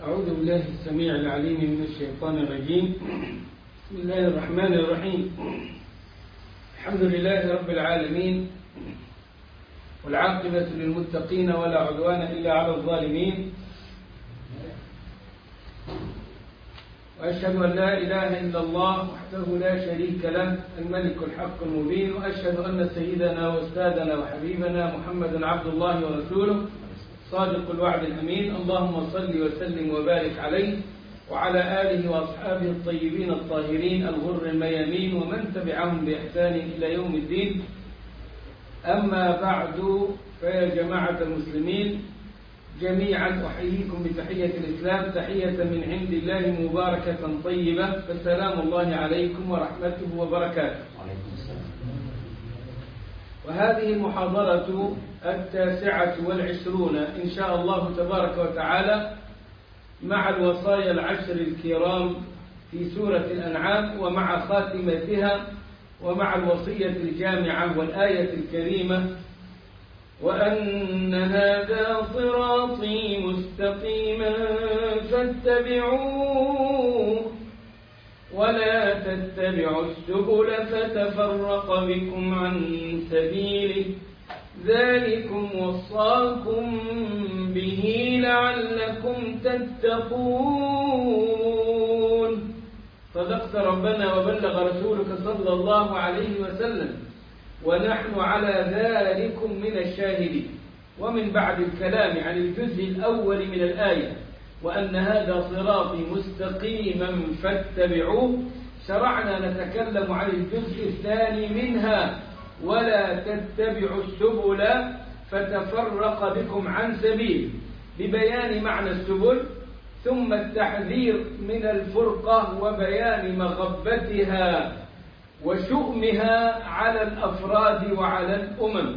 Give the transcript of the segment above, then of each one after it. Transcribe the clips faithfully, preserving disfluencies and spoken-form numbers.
أعوذ بالله السميع العليم من الشيطان الرجيم. بسم الله الرحمن الرحيم. الحمد لله رب العالمين، والعاقبة للمتقين ولا عدوان إلا على الظالمين، وأشهد أن لا إله إلا الله وحده لا شريك له الملك الحق المبين، وأشهد أن سيدنا وأستاذنا وحبيبنا محمدا عبد الله ورسوله صادق الوعد الأمين. اللهم صل وسلم وبارك عليه وعلى آله وأصحابه الطيبين الطاهرين الغر الميامين ومن تبعهم بإحسان إلى يوم الدين. أما بعد، فيا جماعة المسلمين جميعا أحييكم بتحية الإسلام، تحية من عند الله مباركة طيبة، فالسلام الله عليكم ورحمته وبركاته. وهذه المحاضرة التاسعة والعشرون إن شاء الله تبارك وتعالى مع الوصايا العشر الكرام في سورة الأنعام، ومع خاتمتها ومع الوصية الجامعة والآية الكريمة: وأن هذا صراطي مستقيما فاتبعوه ولا تتبعوا السبل فتفرق بكم عن سبيله ذلكم وصاكم به لعلكم تتقون. صدقت ربنا وبلغ رسولك صلى الله عليه وسلم، ونحن على ذلك من الشاهدين. ومن بعد الكلام عن الجزء الأول من الآية وأن هذا صراطي مستقيما فاتبعوه، شرعنا نتكلم عن الجزء الثاني منها: ولا تتبعوا السبل فتفرق بكم عن سبيل، ببيان معنى السبل، ثم التحذير من الفرقة وبيان مغبتها وشؤمها على الأفراد وعلى الأمم،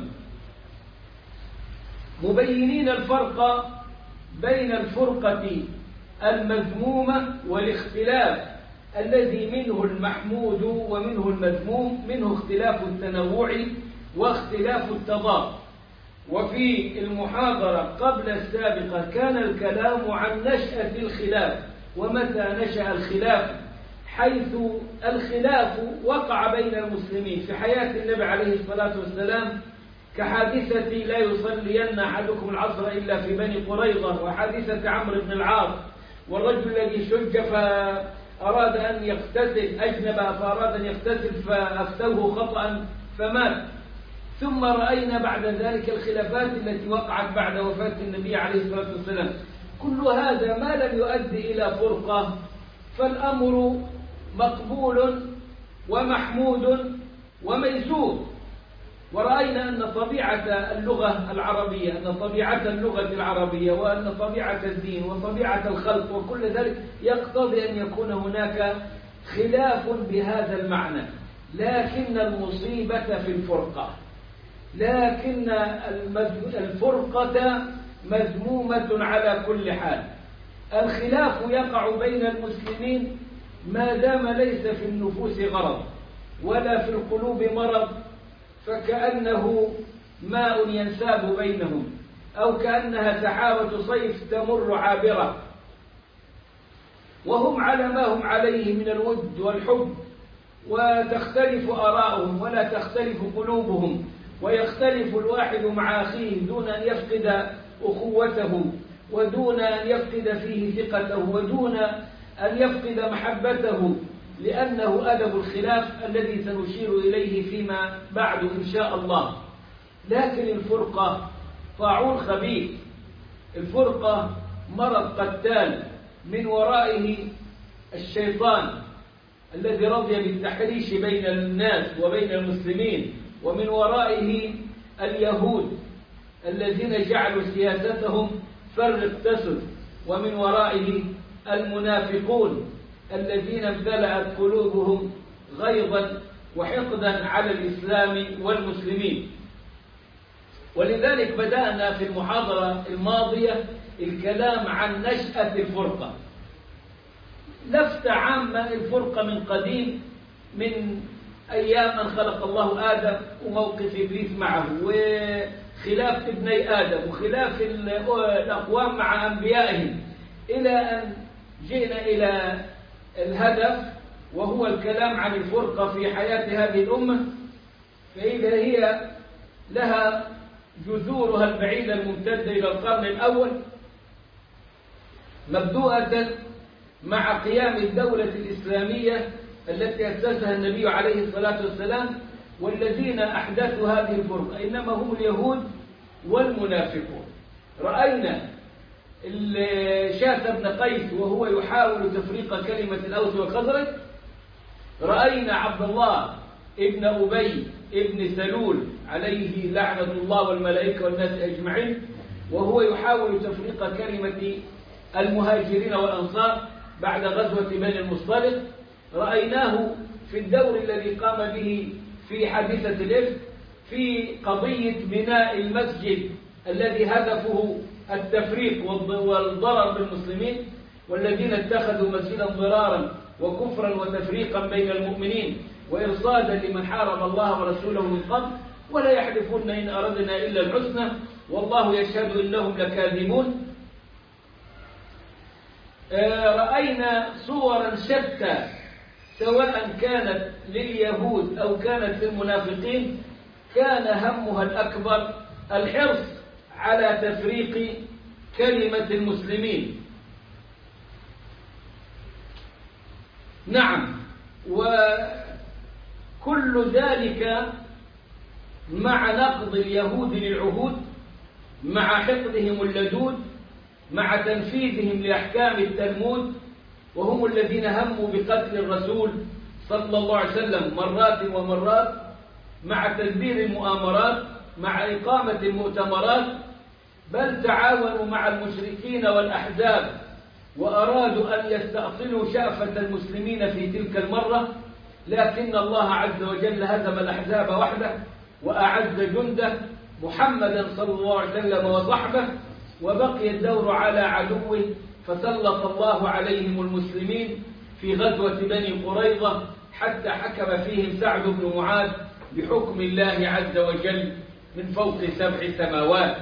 مبينين الفرق بين الفرقة المذمومة والاختلاف الذي منه المحمود ومنه المذموم، منه اختلاف التنوع واختلاف التضاد. وفي المحاضرة قبل السابقة كان الكلام عن نشأة الخلاف ومتى نشأ الخلاف، حيث الخلاف وقع بين المسلمين في حياة النبي عليه الصلاة والسلام، كحادثة لا يصلين أحدكم العصر إلا في بني قريظة، وحادثة عمرو بن العاص، والرجل الذي شج فأراد أن يغتسل، أجنب فأراد أن يغتسل فأفتوه خطأ فمات. ثم رأينا بعد ذلك الخلافات التي وقعت بعد وفاة النبي عليه الصلاة والسلام. كل هذا ما لم يؤدي إلى فرقة، فالأمر مقبول ومحمود وميسور. ورأينا أن طبيعة اللغة العربية أن طبيعة اللغة العربية وأن طبيعة الدين وطبيعة الخلق وكل ذلك يقتضي أن يكون هناك خلاف بهذا المعنى، لكن المصيبة في الفرقة، لكن الفرقة مذمومة على كل حال. الخلاف يقع بين المسلمين ما دام ليس في النفوس غرض ولا في القلوب مرض، فكأنه ماء ينساب بينهم، أو كأنها سحابة صيف تمر عابرة، وهم على ما هم عليه من الود والحب، وتختلف آراؤهم ولا تختلف قلوبهم، ويختلف الواحد مع أخيه دون أن يفقد أخوته، ودون أن يفقد فيه ثقته، ودون أن يفقد محبته، لأنه أدب الخلاف الذي سنشير إليه فيما بعد إن شاء الله. لكن الفرقة طاعون خبيث، الفرقة مرض قتال من ورائه الشيطان الذي رضي بالتحريش بين الناس وبين المسلمين، ومن ورائه اليهود الذين جعلوا سياستهم فرق تسد، ومن ورائه المنافقون الذين امتلأت قلوبهم غيظا وحقدا على الإسلام والمسلمين. ولذلك بدأنا في المحاضرة الماضية الكلام عن نشأة الفرقة. لفت عامة الفرقة من قديم، من أيام أن خلق الله آدم وموقف إبليس معه، وخلاف ابني آدم، وخلاف الأقوام مع أنبيائهم، إلى أن جئنا إلى الهدف، وهو الكلام عن الفرقة في حياة هذه الأمة. فإذا هي لها جذورها البعيدة الممتدة إلى القرن الأول، مبدوءة مع قيام الدولة الإسلامية التي أسسها النبي عليه الصلاة والسلام. والذين أحدثوا هذه الفرقة إنما هم اليهود والمنافقون. رأينا شاس بن قيس وهو يحاول تفريق كلمة الأوس والخزرج، رأينا عبد الله ابن أبي ابن سلول عليه لعنة الله والملائكة والناس أجمعين وهو يحاول تفريق كلمة المهاجرين والأنصار بعد غزوة بني المصطلق. رأيناه في الدور الذي قام به في حادثة الإفك في قضية بناء المسجد الذي هدفه التفريق والضرر بالمسلمين، والذين اتخذوا مسجدا ضرارا وكفرا وتفريقا بين المؤمنين وإرصادا لمن حارب الله ورسوله من قبل، ولا يحلفون إن أردنا إلا الحسنى والله يشهد إنهم لكاذبون. رأينا صورا شتى سواء كانت لليهود أو كانت للمنافقين، كان همها الأكبر الحرص على تفريق كلمة المسلمين. نعم، وكل ذلك مع نقض اليهود للعهود، مع حقدهم اللدود، مع تنفيذهم لأحكام التلمود، وهم الذين هموا بقتل الرسول صلى الله عليه وسلم مرات ومرات، مع تدبير المؤامرات، مع إقامة المؤتمرات، بل تعاونوا مع المشركين والأحزاب وأرادوا أن يستأصلوا شأفة المسلمين في تلك المرة، لكن الله عز وجل هزم الأحزاب وحده وأعز جنده محمدا صلى الله عليه وسلم وصحبه، وبقي الدور على عدوه فسلط الله عليهم المسلمين في غزوة بني قريظة حتى حكم فيهم سعد بن معاذ بحكم الله عز وجل من فوق سبع سماوات.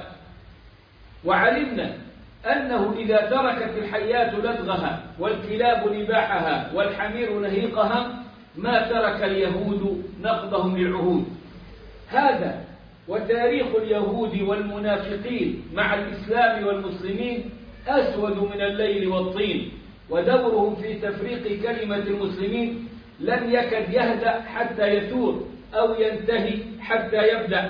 وعلمنا أنه إذا تركت الحيات لدغها والكلاب نباحها والحمير نهيقها ما ترك اليهود نقضهم للعهود. هذا وتاريخ اليهود والمنافقين مع الإسلام والمسلمين أسود من الليل والطين، ودورهم في تفريق كلمة المسلمين لم يكد يهدأ حتى يثور أو ينتهي حتى يبدأ.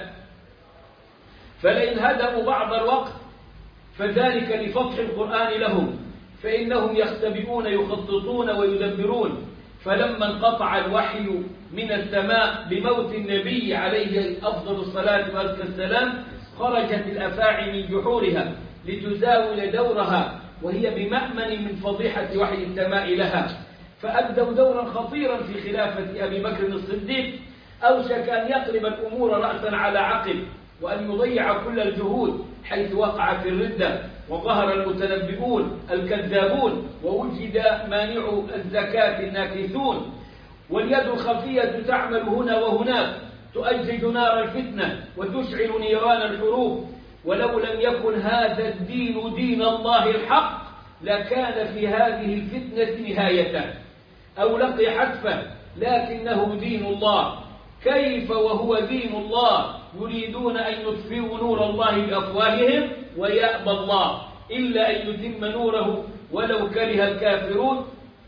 فلئن هدموا بعض الوقت فذلك لفتح القرآن لهم، فإنهم يختبئون يخططون ويدبرون. فلما انقطع الوحي من السماء بموت النبي عليه أفضل الصلاة والسلام خرجت الأفاعي من جحورها لتزاول دورها، وهي بمأمن من فضيحة وحي السماء لها، فأدوا دورا خطيرا في خلافة أبي بكر الصديق، أوشك أن يقلب الأمور رأسا على عقب وأن يضيع كل الجهود، حيث وقعت الردة وظهر المتنبئون الكذابون ووجد مانع الزكاة الناكثون، واليد الخفية تعمل هنا وهناك تؤجج نار الفتنة وتشعل نيران الحروب. ولو لم يكن هذا الدين دين الله الحق لكان في هذه الفتنة نهايته أو لقي حتفه، لكنه دين الله. كيف وهو دين الله يريدون أن يطفئوا نور الله بأفواههم ويأبى الله إلا أن يتم نوره ولو كره الكافرون.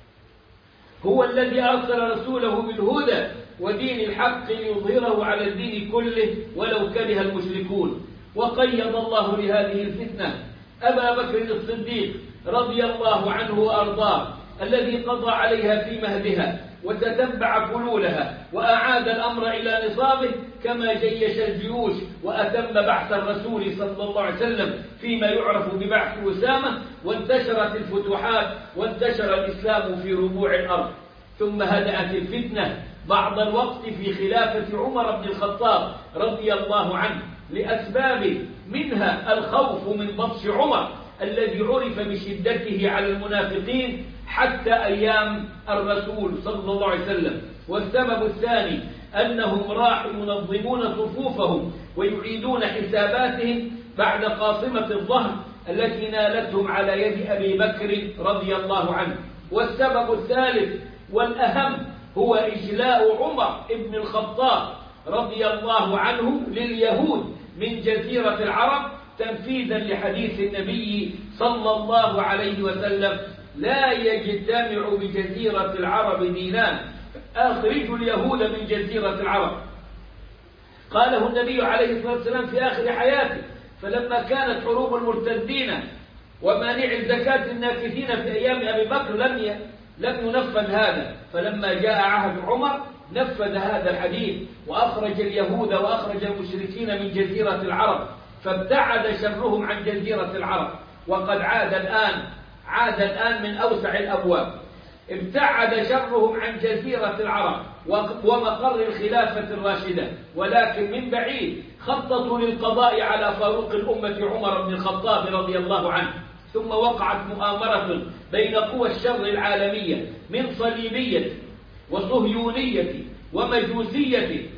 هو الذي أرسل رسوله بالهدى ودين الحق ليظهره على الدين كله ولو كره المشركون. وقيض الله لهذه الفتنة أبا بكر الصديق رضي الله عنه وأرضاه، الذي قضى عليها في مهدها وتتبع فلولها وأعاد الأمر إلى نصابه، كما جيش الجيوش وأتم بعث الرسول صلى الله عليه وسلم فيما يعرف ببعث أسامة، وانتشرت الفتوحات وانتشر الإسلام في ربوع الأرض. ثم هدأت الفتنة بعض الوقت في خلافة عمر بن الخطاب رضي الله عنه لأسباب، منها الخوف من بطش عمر الذي عرف بشدته على المنافقين حتى أيام الرسول صلى الله عليه وسلم. والسبب الثاني أنهم راحوا ينظمون صفوفهم ويعيدون حساباتهم بعد قاصمة الظهر التي نالتهم على يد أبي بكر رضي الله عنه. والسبب الثالث والأهم هو إجلاء عمر بن الخطاب رضي الله عنه لليهود من جزيرة العرب تنفيذا لحديث النبي صلى الله عليه وسلم: لا يجتمع بجزيرة العرب دينان، أخرجوا اليهود من جزيرة العرب. قاله النبي عليه الصلاة والسلام في آخر حياته، فلما كانت حروب المرتدين ومانع الزكاة الناكثين في أيام أبي بكر لم لم ينفذ هذا، فلما جاء عهد عمر نفذ هذا الحديث وأخرج اليهود وأخرج المشركين من جزيرة العرب، فابتعد شرهم عن جزيرة العرب. وقد عاد الآن عاد الآن من أوسع الأبواب، ابتعد شرهم عن جزيرة العرب ومقر الخلافة الراشدة، ولكن من بعيد خططوا للقضاء على فاروق الأمة عمر بن الخطاب رضي الله عنه. ثم وقعت مؤامرة بين قوى الشر العالمية من صليبية وصهيونية ومجوسية،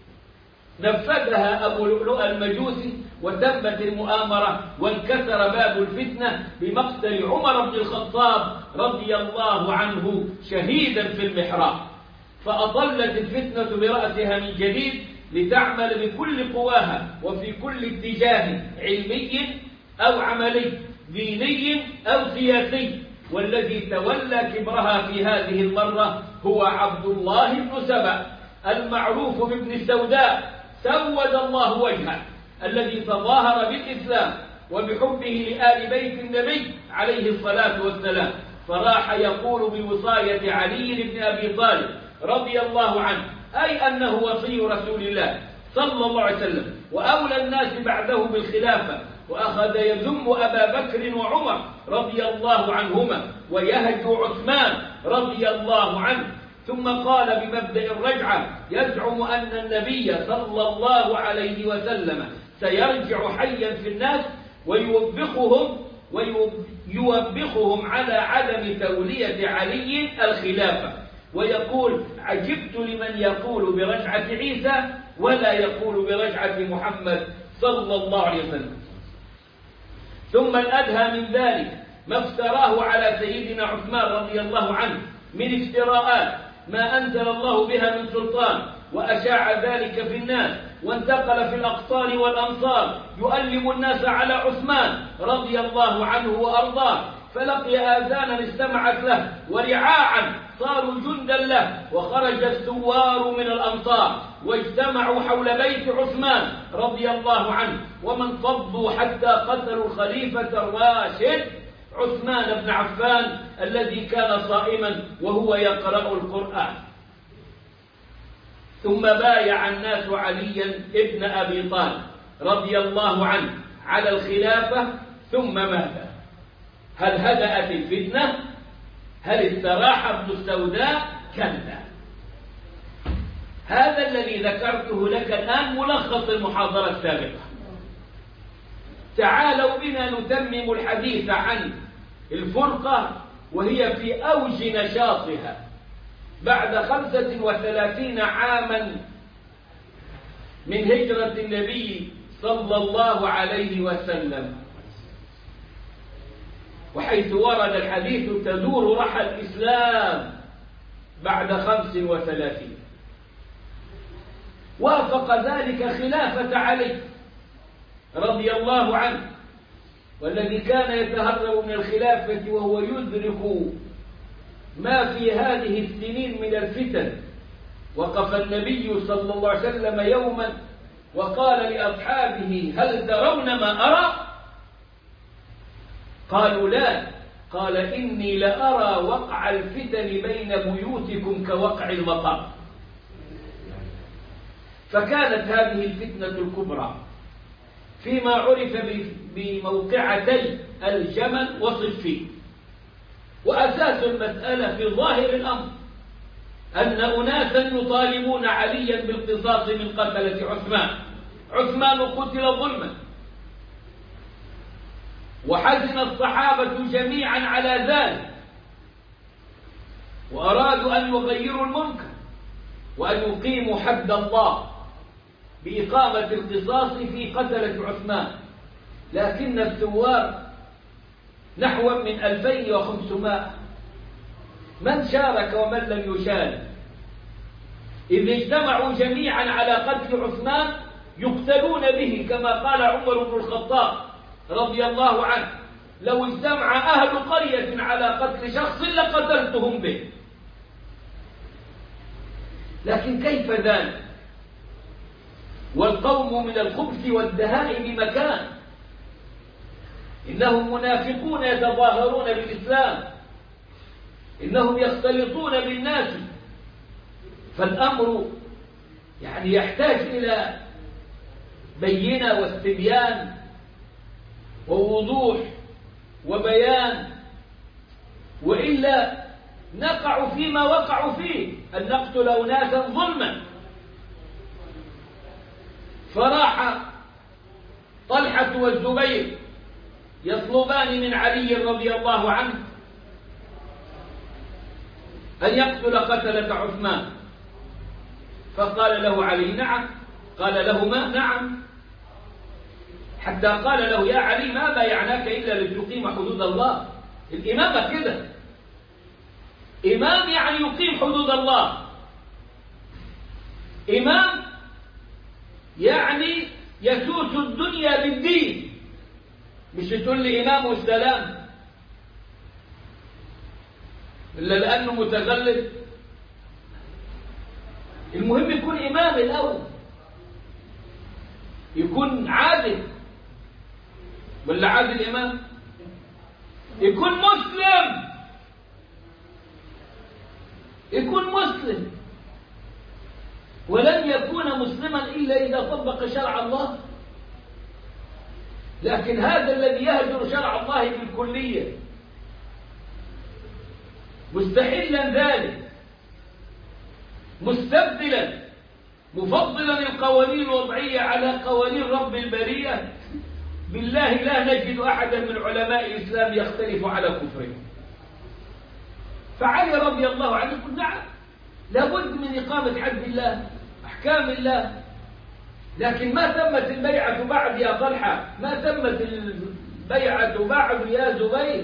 نفذها أبو لؤلؤ المجوسي، وتمت المؤامرة وانكسر باب الفتنة بمقتل عمر بن الخطاب رضي الله عنه شهيدا في المحراب. فأطلت الفتنة برأسها من جديد لتعمل بكل قواها وفي كل اتجاه علمي أو عملي، ديني أو سياسي. والذي تولى كبرها في هذه المرة هو عبد الله بن سبأ المعروف بابن السوداء، سود الله وجهه، الذي تظاهر بالإسلام وبحبه لآل بيت النبي عليه الصلاة والسلام، فراح يقول بوصاية علي بن أبي طالب رضي الله عنه، أي أنه وصي رسول الله صلى الله عليه وسلم وأولى الناس بعده بالخلافة، وأخذ يذم أبا بكر وعمر رضي الله عنهما ويهجو عثمان رضي الله عنه. ثم قال بمبدأ الرجعة: يزعم أن النبي صلى الله عليه وسلم سيرجع حيا في الناس ويوبخهم ويوبخهم على عدم تولية علي الخلافة، ويقول: عجبت لمن يقول برجعة عيسى ولا يقول برجعة محمد صلى الله عليه وسلم. ثم الأدهى من ذلك ما افتراه على سيدنا عثمان رضي الله عنه من افتراءات ما أنزل الله بها من سلطان، وأشاع ذلك في الناس، وانتقل في الأقطار والأمصار يؤلم الناس على عثمان رضي الله عنه وأرضاه، فلقي آذانا استمعت له ورعاعا صاروا جندا له، وخرج الثوار من الأمصار واجتمعوا حول بيت عثمان رضي الله عنه، ومن فضوا حتى قتلوا الخليفة الراشد عثمان بن عفان الذي كان صائما وهو يقرأ القرآن. ثم بايع الناس عليا ابن أبي طالب رضي الله عنه على الخلافة ثم مات. هل هدأت الفتنة؟ هل استراح ابن السوداء؟ كلا. هذا الذي ذكرته لك الآن ملخص المحاضرة السابقة. تعالوا بنا نتمم الحديث عن الفرقة وهي في أوج نشاطها بعد خمسة وثلاثين عاما من هجرة النبي صلى الله عليه وسلم، وحيث ورد الحديث تدور رحى الإسلام بعد خمس وثلاثين. وافق ذلك خلافة علي رضي الله عنه، والذي كان يتهرب من الخلافة وهو يدرك ما في هذه السنين من الفتن. وقف النبي صلى الله عليه وسلم يوما وقال لأصحابه: هل ترون ما أرى؟ قالوا: لا. قال: إني لأرى وقع الفتن بين بيوتكم كوقع المطر. فكانت هذه الفتنة الكبرى فيما عرف بموقعتي الجمل وصفين. وأساس المسألة في ظاهر الأمر أن أناسا يطالبون عليا بالقصاص من قتلة عثمان. عثمان قتل ظلما، وحزن الصحابة جميعا على ذلك، وأرادوا أن يغيروا المنكر وأن يقيموا حد الله بإقامة القصاص في قتلة عثمان. لكن الثوار نحو من ألفين وخمسمائة من شارك ومن لم يشارك، إذ اجتمعوا جميعا على قتل عثمان يقتلون به، كما قال عمر بن الخطاب رضي الله عنه: لو اجتمع أهل قرية على قتل شخص لقتلتهم به. لكن كيف ذلك والقوم من الخبث والدهاء بمكان؟ إنهم منافقون يتظاهرون بالإسلام، إنهم يختلطون بالناس. فالأمر يعني يحتاج إلى بينة واستبيان ووضوح وبيان، وإلا نقع فيما وقعوا فيه، أن نقتل أناسا ظلما. فراح طلحة والزبير يطلبان من علي رضي الله عنه أن يقتل قتلة عثمان، فقال له علي: نعم. قال لهما: نعم. حتى قال له: يا علي، ما بايعناك إلا لتقيم حدود الله. الإمامة كده، إمام يعني يقيم حدود الله، إمام يعني يسوس الدنيا بالدين، مش تقول لي إمام والسلام إلا لأنه متغلب. المهم يكون إمام الأول، يكون عادل، ولا عادل إمام، يكون مسلم، يكون مسلم. ولن يكون مسلما إلا إذا طبق شرع الله. لكن هذا الذي يهجر شرع الله بالكلية مستحلا ذلك، مستبدلا، مفضلا القوانين الوضعية على قوانين رب البرية، بالله لا نجد أحدا من علماء الإسلام يختلف على كفره. فعلي رضي الله عنه يقول: نعم، لابد من إقامة حد الله، أحكام الله. لكن ما تمت البيعة بعد يا طلحة، ما تمت البيعة بعد يا زبير.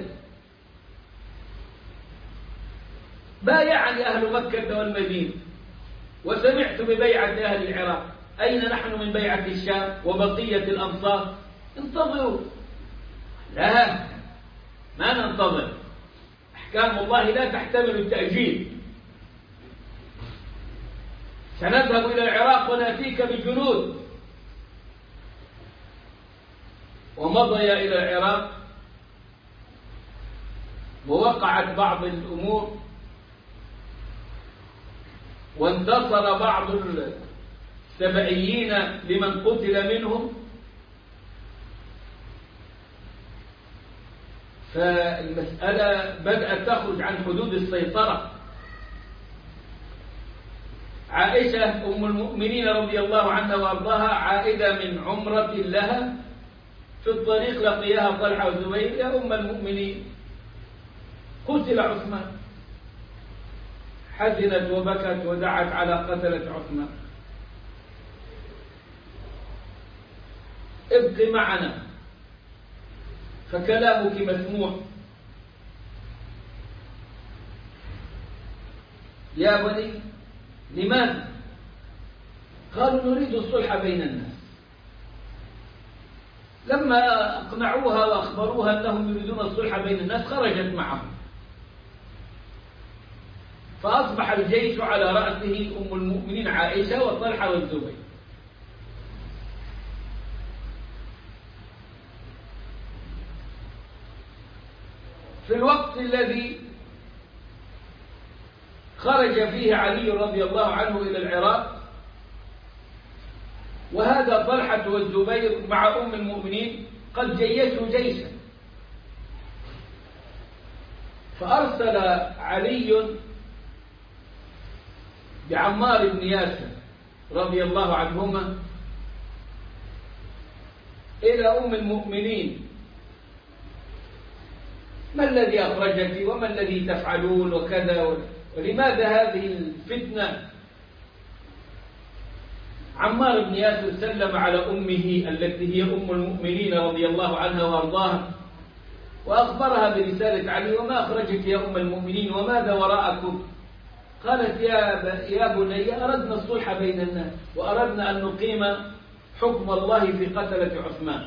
بايعني أهل مكة والمدينة، وسمعت ببيعة أهل العراق، أين نحن من بيعة الشام وبقية الأمصار؟ انتظروا. لا، ما ننتظر، أحكام الله لا تحتمل التأجيل. سنذهب إلى العراق ونأتيك بجنود. ومضي إلى العراق، ووقعت بعض الأمور، وانتصر بعض السبعيين لمن قتل منهم. فالمسألة بدأت تخرج عن حدود السيطرة. عائشة أم المؤمنين رضي الله عنها وأرضاها عائدة من عمرة لها، في الطريق لقيها طلحة والزبير: يا أم المؤمنين، قتل عثمان. حزنت وبكت ودعت على قتلة عثمان: ابق معنا فكلامك مسموع. يا بني، لماذا؟ قالوا: نريد الصلح بين الناس. لما أقنعوها وأخبروها أنهم يريدون الصلح بين الناس خرجت معهم، فأصبح الجيش على رأسه أم المؤمنين عائشة وطلحة والزبير. في الوقت الذي خرج فيه علي رضي الله عنه إلى العراق، وهذا طلحة والزبير مع أم المؤمنين قد جيشوا جيشا، فأرسل علي بعمار بن ياسر رضي الله عنهما إلى أم المؤمنين: ما الذي أخرجك وما الذي تفعلون وكذا، ولماذا هذه الفتنة؟ عمار بن ياسر سلم على أمه التي هي أم المؤمنين رضي الله عنها وأرضاها، وأخبرها برسالة علي: وما أخرجك يا أم المؤمنين وماذا وراءكم؟ قالت: يا يا بني، أردنا الصلح بين الناس وأردنا أن نقيم حكم الله في قتلة عثمان.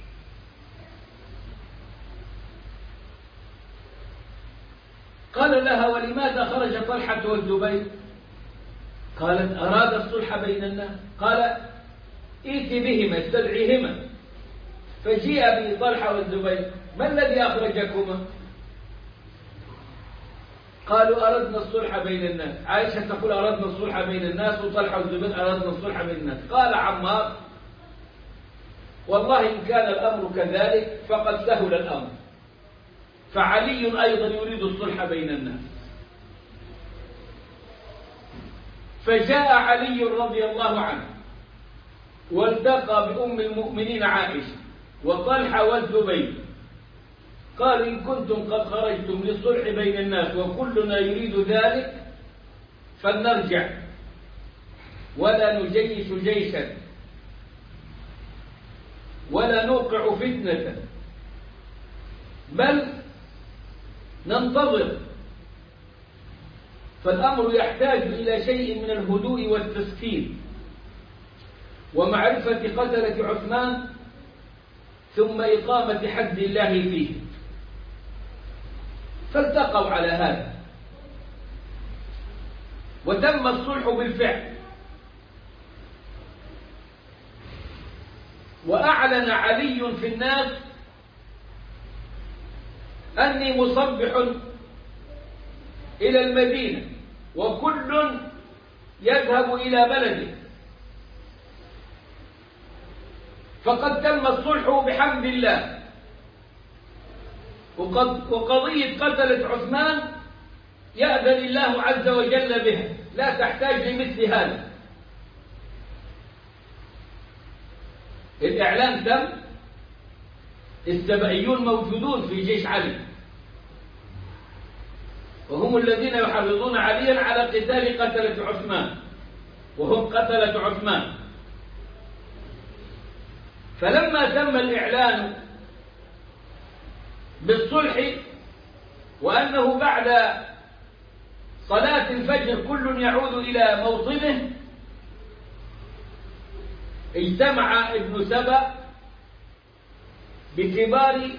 قال لها: ولماذا خرج طلحة والزبير؟ قالت: أراد الصلح بين الناس. قال: ائت بهما، استدعيهما. فجيء بطلحة والزبير: ما الذي أخرجكما؟ قالوا: أردنا الصلح بين الناس. عائشة تقول: أردنا الصلح بين الناس، وطلحة والزبير: أردنا الصلح بين الناس. قال عمار: والله إن كان الأمر كذلك فقد سهل الأمر، فعلي أيضا يريد الصلح بين الناس. فجاء علي رضي الله عنه والتقى بأم المؤمنين عائشة وطلحة والزبير. قال: إن كنتم قد خرجتم للصلح بين الناس وكلنا يريد ذلك فلنرجع ولا نجيش جيشا ولا نوقع فتنة، بل ننتظر، فالأمر يحتاج إلى شيء من الهدوء والتسكين ومعرفة قتلة عثمان، ثم إقامة حد الله فيه. فالتقوا على هذا وتم الصلح بالفعل. وأعلن علي في الناس: أني مصبح إلى المدينة وكل يذهب إلى بلده، فقد تم الصلح بحمد الله، وقضية قتلة عثمان يأذن الله عز وجل بها، لا تحتاج لمثل هذا. الإعلان تم، السبئيون موجودون في جيش علي، وهم الذين يحرضون عليا على قتال قتلة عثمان، وهم قتلة عثمان. فلما تم الإعلان بالصلح وأنه بعد صلاة الفجر كل يعود إلى موطنه، اجتمع ابن سبأ بكبار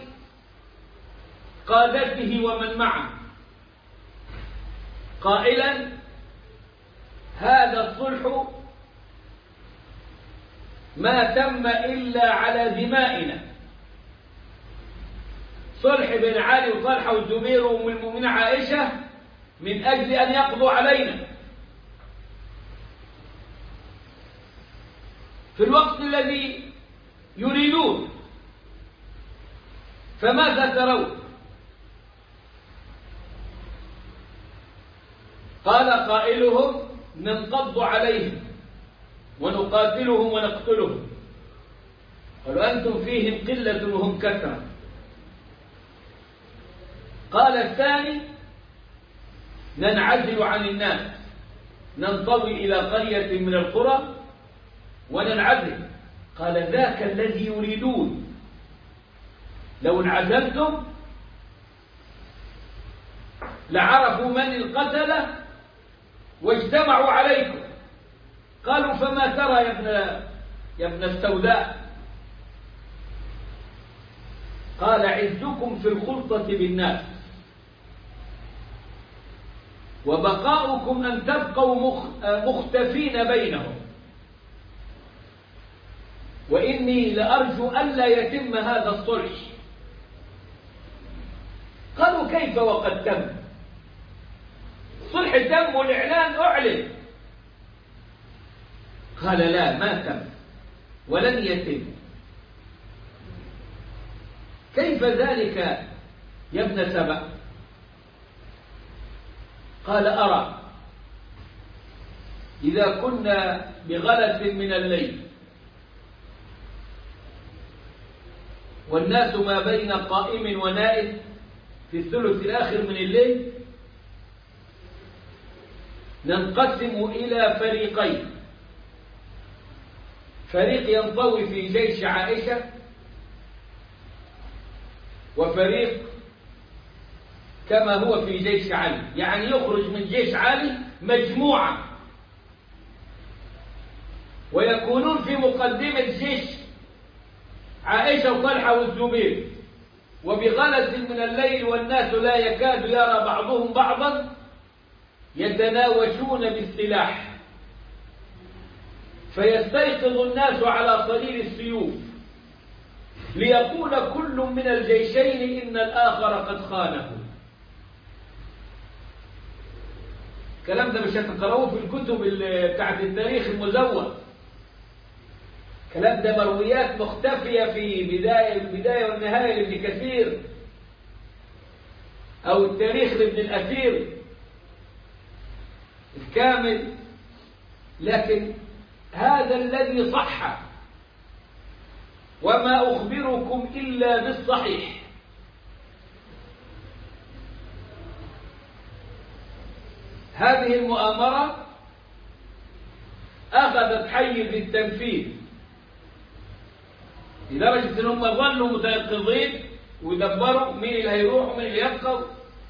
قادته ومن معه قائلا: هذا الصلح ما تم إلا على دمائنا، صلح بين علي وطلحة والزبير وأم المؤمنين عائشة من أجل أن يقضوا علينا في الوقت الذي يريدون. فماذا ترون؟ قال قائلهم: ننقض عليهم ونقاتلهم ونقتلهم. قالوا: أنتم فيهم قلة وهم كثرة. قال الثاني: ننعزل عن الناس، ننطوي إلى قرية من القرى وننعزل. قال: ذاك الذي يريدون، لو انعزلتم لعرفوا من القتلة واجتمعوا عليكم. قالوا: فما ترى يا ابن يا ابن السوداء؟ قال: عزكم في الخلطة بالناس، وبقاؤكم أن تبقوا مختفين بينهم، وإني لأرجو ألا يتم هذا الصلح. قالوا: كيف وقد تم؟ الصلح تم والإعلان أعلن. قال: لا، ما تم ولن يتم. كيف ذلك يا ابن سبأ؟ قال: أرى إذا كنا بغلس من الليل والناس ما بين قائم ونائم في الثلث الآخر من الليل، ننقسم إلى فريقين: فريق ينطوي في جيش عائشة، وفريق كما هو في جيش علي، يعني يخرج من جيش علي مجموعة ويكونون في مقدمة جيش عائشة وطلحة والزبير، وبغلس من الليل والناس لا يكاد يرى بعضهم بعضا يتناوشون بالسلاح، فيستيقظ الناس على صليل السيوف ليقول كل من الجيشين إن الآخر قد خانه. الكلام ده مش هتقرأوه في الكتب بتاعت التاريخ المزور، الكلام ده مرويات مختفية في بداية البداية والنهاية لابن كثير أو التاريخ لابن الأثير الكامل، لكن هذا الذي صح، وما أخبركم إلا بالصحيح. هذه المؤامرة أخذت حيز التنفيذ لدرجة أنهم ظلوا متيقظين ويدبروا مين اللي هيروح ومين اللي يبقى،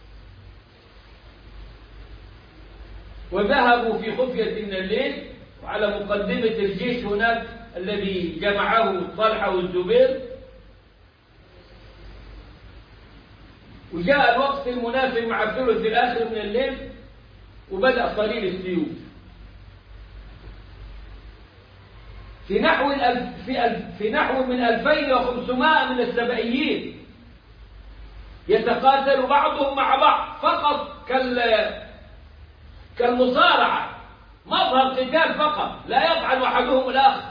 وذهبوا في خفية من الليل وعلى مقدمة الجيش هناك الذي جمعه طلحة والزبير، وجاء الوقت المناسب مع الثلث الآخر من الليل وبدأ صليل السيوف. في نحو الألف في, ألف في نحو من ألفين وخمسمائة من السبائيين يتقاتل بعضهم مع بعض فقط كال كالمصارعة، مظهر قتال فقط، لا يفعل أحدهم الآخر،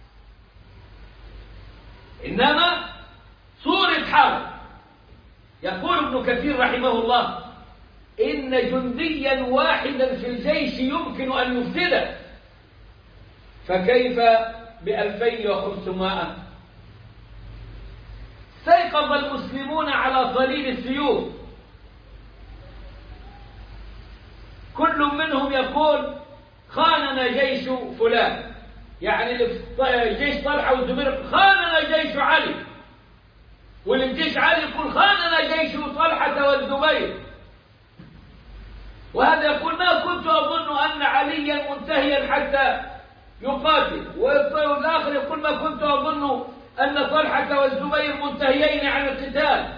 إنما صورة حرب. يقول ابن كثير رحمه الله إن جنديا واحدا في الجيش يمكن أن يفسده، فكيف بألفين وخمسمائة؟ استيقظ المسلمون على صليل السيوف، كل منهم يقول خاننا جيش فلان، يعني جيش طلحة والزبير خاننا جيش علي، واللي جيش علي يقول خاننا جيش طلحة والزبير، وهذا يقول ما كنت أظن أن عليا منتهيا حتى يقاتل، والآخر يقول ما كنت أظن أن طلحة والزبير منتهيين عن القتال،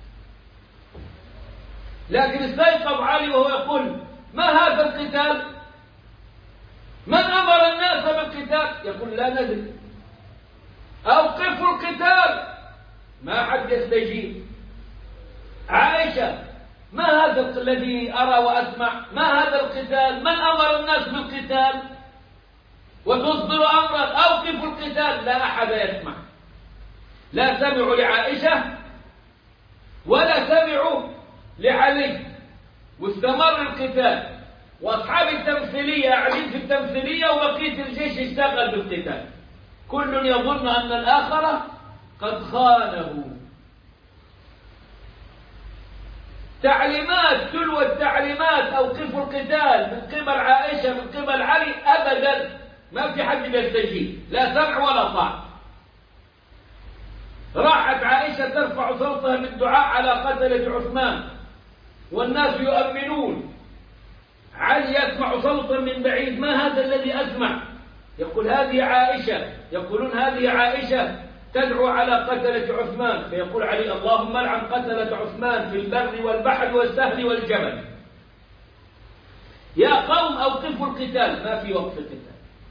لكن استيقظ علي وهو يقول ما هذا القتال؟ من أمر الناس بالقتال؟ يقول لا ندري، أوقفوا القتال، ما حد يستجيب. عائشة ما هذا الذي أرى وأسمع؟ ما هذا القتال؟ من أمر الناس بالقتال؟ وتصدر أمرا أوقفوا القتال، لا أحد يسمع، لا سمعوا لعائشة ولا سمعوا لعلي، واستمر القتال، وأصحاب التمثيلية قاعدين في التمثيلية وبقية الجيش اشتغل بالقتال، كل يظن أن الآخر قد خانه. تعليمات تلو التعليمات أوقفوا القتال من قبل عائشة من قبل علي أبدا ما في حد يستجيب، لا سمع ولا طاعة. راحت عائشة ترفع صوتها بالدعاء على قتلة عثمان والناس يؤمنون، علي يسمع صوتا من بعيد، ما هذا الذي أسمع؟ يقول هذه عائشة، يقولون هذه عائشة تدعو على قتلة عثمان، فيقول علي اللهم لعن قتلة عثمان في البر والبحر والسهل والجبل. يا قوم أوقفوا القتال، ما في وقف القتال.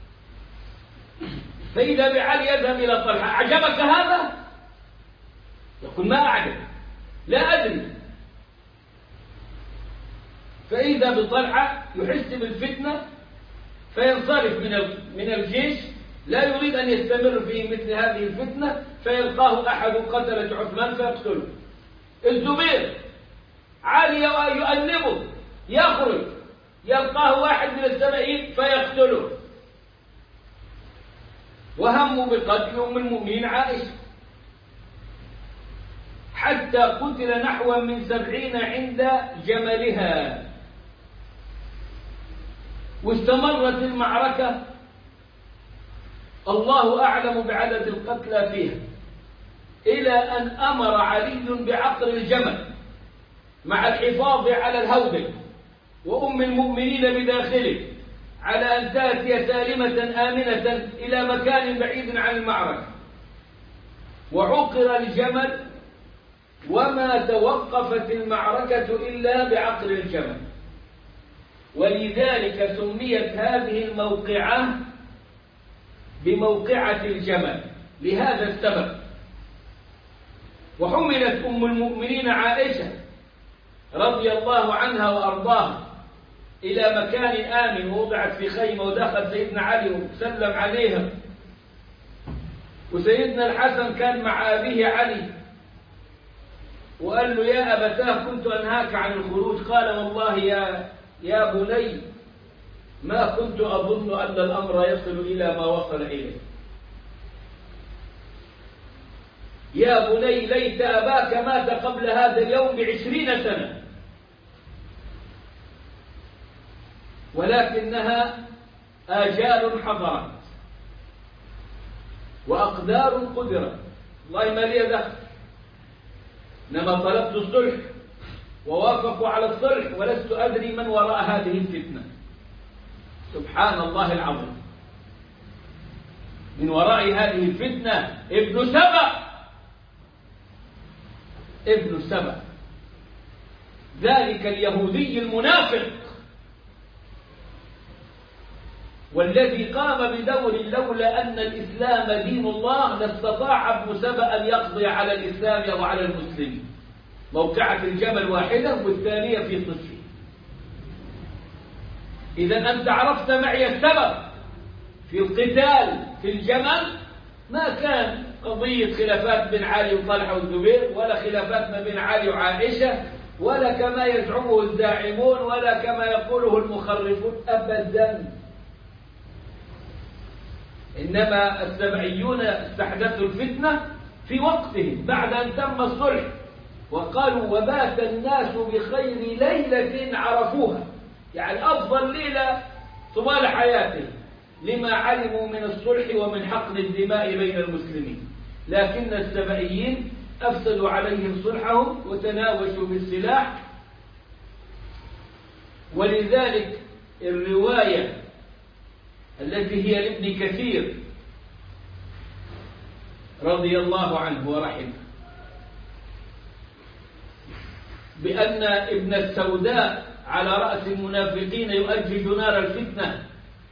فإذا بعلي يذهب إلى طلحة أعجبك هذا؟ يقول ما أعجب، لا أدري. فإذا بطلحة يحس بالفتنة فينصرف من من الجيش، لا يريد أن يستمر في مثل هذه الفتنة، فيلقاه أحد قتلة عثمان فيقتله. الزبير علي يؤنبه يخرج، يلقاه واحد من السبعين فيقتله، وهموا بقتل أم المؤمنين عائشة، حتى قتل نحو من سبعين عند جملها. واستمرت المعركة الله أعلم بعدد القتلى فيها، إلى أن أمر علي بعقر الجمل مع الحفاظ على الهودج وأم المؤمنين بداخله على أن تأتي سالمة آمنة إلى مكان بعيد عن المعركة. وعقر الجمل وما توقفت المعركة إلا بعقر الجمل، ولذلك سميت هذه الموقعة بموقعة الجمل لهذا السبب. وحملت أم المؤمنين عائشة رضي الله عنها وأرضاها إلى مكان آمن، ووضعت في خيمة، ودخل سيدنا علي وسلم عليها، وسيدنا الحسن كان مع أبيه علي وقال له يا أبتاه كنت أنهاك عن الخروج. قال والله يا يا بني ما كنت أظن أن الأمر يصل إلى ما وصل إليه. يا بني ليت أباك مات قبل هذا اليوم بعشرين سنة، ولكنها آجال حضرت وأقدار قدرت، والله ما لي دخل، إنما طلبت الصلح ووافقوا على الصلح، ولست أدري من وراء هذه الفتنة. سبحان الله العظيم، من وراء هذه الفتنة ابن سبأ، ابن سبأ ذلك اليهودي المنافق والذي قام بدور لولا أن الإسلام دين الله لاستطاع ابن سبأ أن يقضي على الإسلام وعلى المسلمين. موقعة الجمل واحدة والثانية في صفين. إذا أنت عرفت معي السبب في القتال في الجمل، ما كان قضية خلافات بين علي وطلحة والزبير، ولا خلافات ما بين علي وعائشة، ولا كما يزعمه الزاعمون، ولا كما يقوله المخرفون أبدا. إنما السبعيون استحدثوا الفتنة في وقتهم بعد أن تم الصلح، وقالوا وبات الناس بخير ليلة عرفوها، يعني أفضل ليلة طوال حياتهم، لما علموا من الصلح ومن حقن الدماء بين المسلمين. لكن السبعيين أفسدوا عليهم صلحهم وتناوشوا بالسلاح. ولذلك الرواية التي هي لابن كثير رضي الله عنه ورحمه بأن ابن السوداء على رأس المنافقين يؤجج نار الفتنة،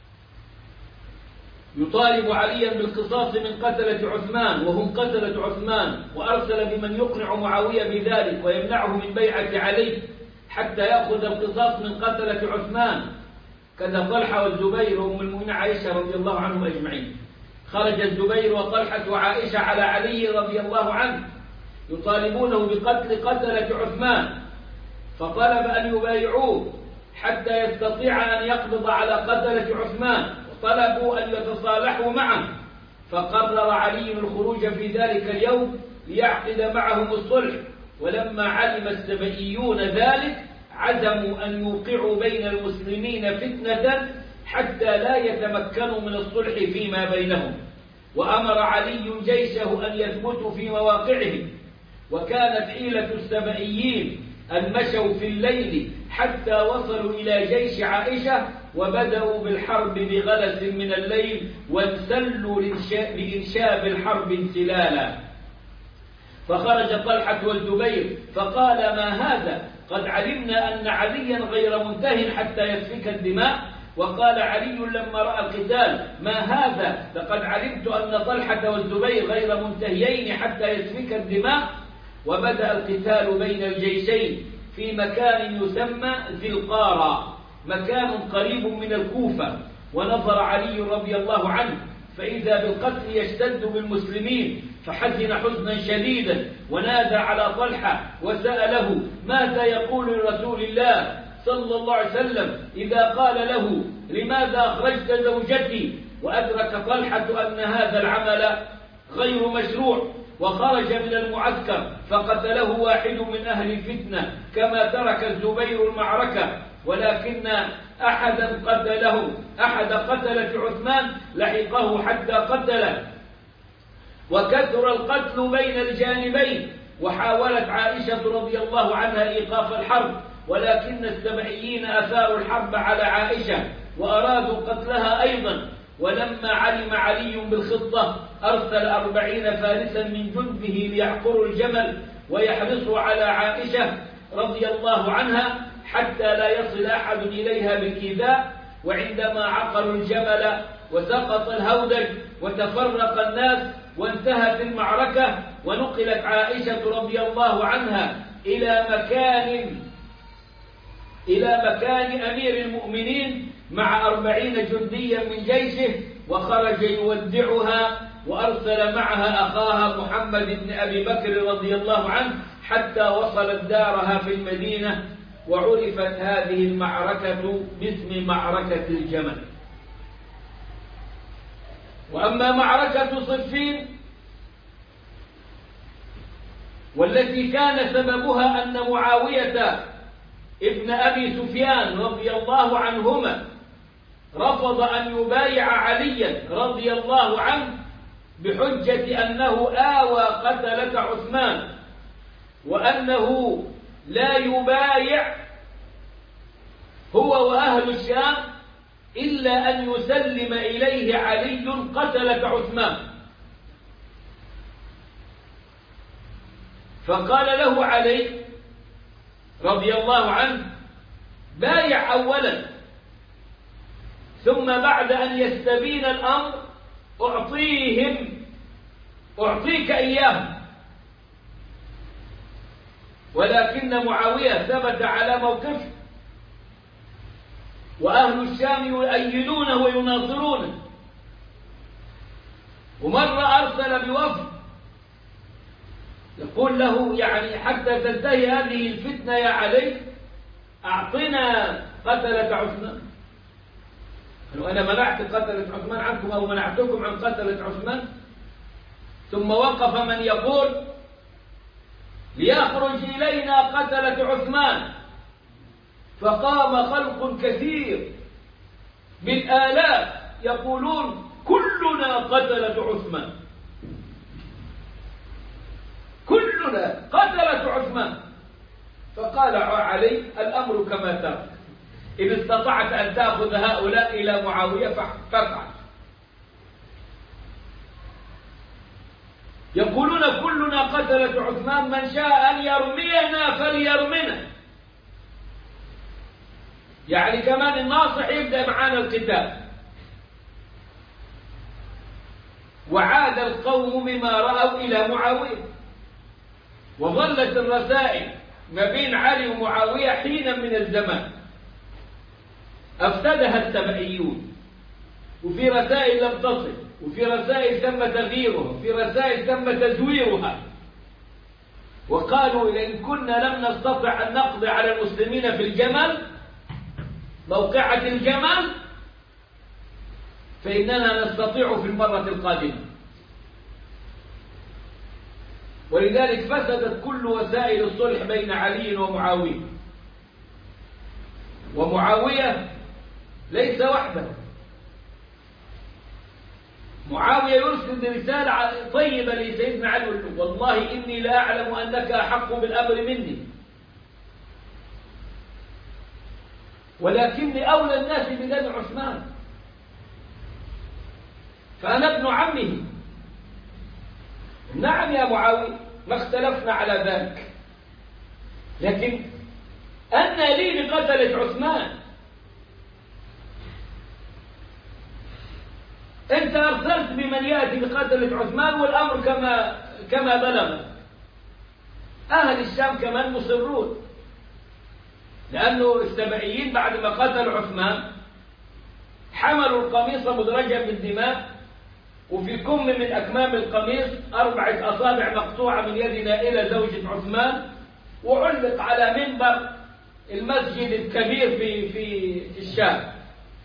يطالب عليا بالقصاص من قتلة عثمان وهم قتلة عثمان، وأرسل بمن يقنع معاوية بذلك ويمنعه من بيعة علي حتى يأخذ القصاص من قتلة عثمان، كذا طلحة والزبير وأم المؤمنين عائشة رضي الله عنهم أجمعين. خرج الزبير وطلحة وعائشة على علي رضي الله عنه يطالبونه بقتل قتلة عثمان، فطلب أن يبايعوه حتى يستطيع أن يقبض على قتلة عثمان، وطلبوا أن يتصالحوا معه، فقرر علي الخروج في ذلك اليوم ليعقد معهم الصلح. ولما علم السبئيون ذلك عزموا أن يوقعوا بين المسلمين فتنة حتى لا يتمكنوا من الصلح فيما بينهم، وأمر علي جيشه أن يثبتوا في مواقعهم. وكانت حيلة السبئيين أن مشوا في الليل حتى وصلوا إلى جيش عائشة، وبدأوا بالحرب بغلس من الليل، وانسلوا لإنشاب الحرب انسلالا. فخرج طلحة والزبير فقال ما هذا؟ قد علمنا أن عليا غير منته حتى يسفك الدماء. وقال علي لما رأى القتال ما هذا؟ لقد علمت أن طلحة والزبير غير منتهيين حتى يسفك الدماء. وبدأ القتال بين الجيشين في مكان يسمى ذي القارى، مكان قريب من الكوفة. ونظر علي رضي الله عنه فإذا بالقتل يشتد بالمسلمين، فحزن حزنا شديدا ونادى على طلحة وسأله ماذا يقول لرسول الله صلى الله عليه وسلم إذا قال له لماذا أخرجت زوجتي؟ وأدرك طلحة أن هذا العمل غير مشروع، وخرج من المعسكر فقتله واحد من أهل الفتنة كما ترك الزبير المعركة، ولكن أحدا قتله، أحد قتلة عثمان لحقه حتى قتله. وكثر القتل بين الجانبين، وحاولت عائشة رضي الله عنها إيقاف الحرب، ولكن السبعيين أثاروا الحرب على عائشة وأرادوا قتلها أيضا. ولما علم علي بالخطة أرسل أربعين فارسا من جنده ليعقروا الجمل ويحرصوا على عائشة رضي الله عنها حتى لا يصل أحد إليها بالإيذاء. وعندما عقروا الجمل وسقط الهودج وتفرق الناس وانتهت المعركة ونقلت عائشة رضي الله عنها إلى مكان إلى مكان أمير المؤمنين مع أربعين جنديا من جيشه، وخرج يودعها وأرسل معها أخاها محمد بن أبي بكر رضي الله عنه حتى وصلت دارها في المدينة. وعرفت هذه المعركة باسم معركة الجمل. وأما معركة صفين والتي كان سببها أن معاوية ابن أبي سفيان رضي الله عنهما رفض أن يبايع عليا رضي الله عنه بحجة أنه آوى قتلة عثمان، وأنه لا يبايع هو وأهل الشام إلا أن يسلم إليه علي قتلة عثمان. فقال له علي رضي الله عنه: بايع أولا، ثم بعد أن يستبين الأمر أعطيهم أعطيك إياهم. ولكن معاوية ثبت على موقفه، وأهل الشام يؤيدونه ويناصرونه. ومرة أرسل بوفد يقول له يعني حتى تنتهي هذه الفتنة يا علي أعطنا قتلة عثمان. قالوا: أنا منعت قتلة عثمان عنكم أو منعتكم عن قتلة عثمان؟ ثم وقف من يقول: ليخرج إلينا قتلة عثمان. فقام خلق كثير بالآلاف يقولون: كلنا قتلة عثمان، كلنا قتلة عثمان. فقال علي: الأمر كما ترى، إن استطعت أن تأخذ هؤلاء إلى معاوية فافعل. يقولون: كلنا قتلة عثمان، من شاء أن يرمينا فليرمنا. يعني كمان الناصح يبدأ معانا القتال. وعاد القوم بما رأوا إلى معاوية، وظلت الرسائل ما بين علي ومعاوية حينا من الزمان أفسدها السبعيون، وفي رسائل لم تصل، وفي رسائل تم تغييرها، وفي رسائل تم تزويرها. وقالوا: إن كنا لم نستطع أن نقضي على المسلمين في الجمل، موقعة الجمل، فإننا نستطيع في المرة القادمة. ولذلك فسدت كل وسائل الصلح بين علي ومعاوية. ومعاوية ليس وحده، معاوية يرسل رسالة طيبة لسيدنا علي: والله إني لا أعلم أنك أحق بالأمر مني، ولكني أولى الناس بدم عثمان، فأنا ابن عمه. نعم يا معاوية، ما اختلفنا على ذلك، لكن أن لي بقتلة عثمان؟ أنت أرسلت بمن يأتي بقتلة عثمان، والأمر كما كما بلغ. أهل الشام كمان مصرون، لأنه السبعيين بعد ما قتلوا عثمان حملوا القميص مدرجا بالدماء، وفي كم من أكمام القميص أربعة أصابع مقطوعة من يد نائلة زوجة عثمان، وعلق على منبر المسجد الكبير في في في الشام،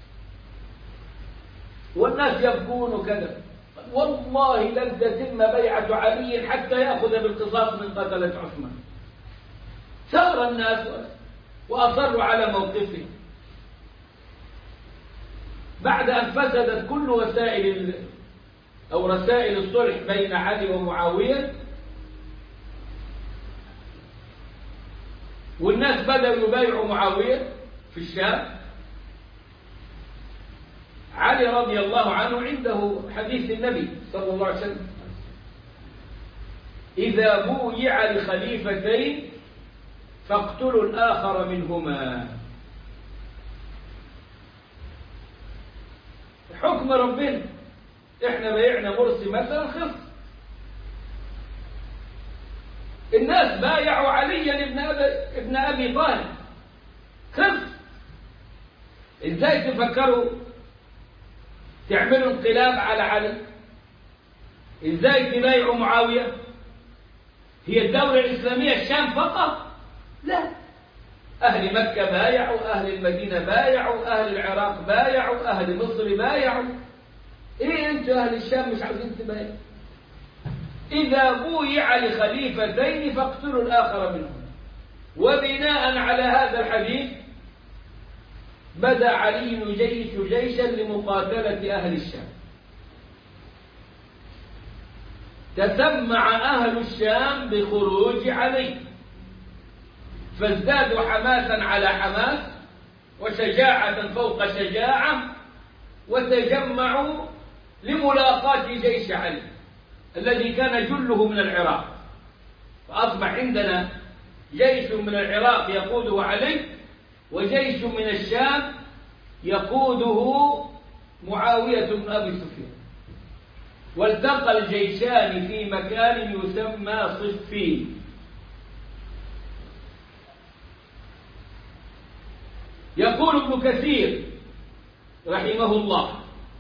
والناس يبكون وكذا. والله لن تتم بيعة علي حتى يأخذ بالقصاص من قتلة عثمان. ثار الناس وأصروا على موقفه. بعد أن فسدت كل وسائل أو رسائل الصلح بين علي ومعاوية، والناس بدأوا يبايعوا معاوية في الشام. علي رضي الله عنه عنده حديث النبي صلى الله عليه وسلم: إذا بويع لخليفتين فاقتلوا الآخر منهما. حكم ربنا، احنا بايعنا مرسي مثلا خلص، الناس بايعوا عليا ابن أبي, ابن أبي طالب خلص. ازاي تفكروا تعملوا انقلاب على علي؟ ازاي تبايعوا معاوية؟ هي الدولة الإسلامية الشام فقط؟ لا، أهل مكة بايعوا، أهل المدينة بايعوا، أهل العراق بايعوا، أهل مصر بايعوا. إيه أنتوا أهل الشام مش عاوزين تبايعوا؟ إذا بويع لخليفتين فاقتلوا الآخر منهم. وبناء على هذا الحديث بدأ علي يجيش جيشا لمقاتلة أهل الشام. تسمع أهل الشام بخروج علي، فازدادوا حماسا على حماس وشجاعة فوق شجاعة، وتجمعوا لملاقاة جيش علي الذي كان جله من العراق. فأصبح عندنا جيش من العراق يقوده علي، وجيش من الشام يقوده معاوية بن أبي سفيان. والتقى الجيشان في مكان يسمى صفين. يقول ابن كثير رحمه الله: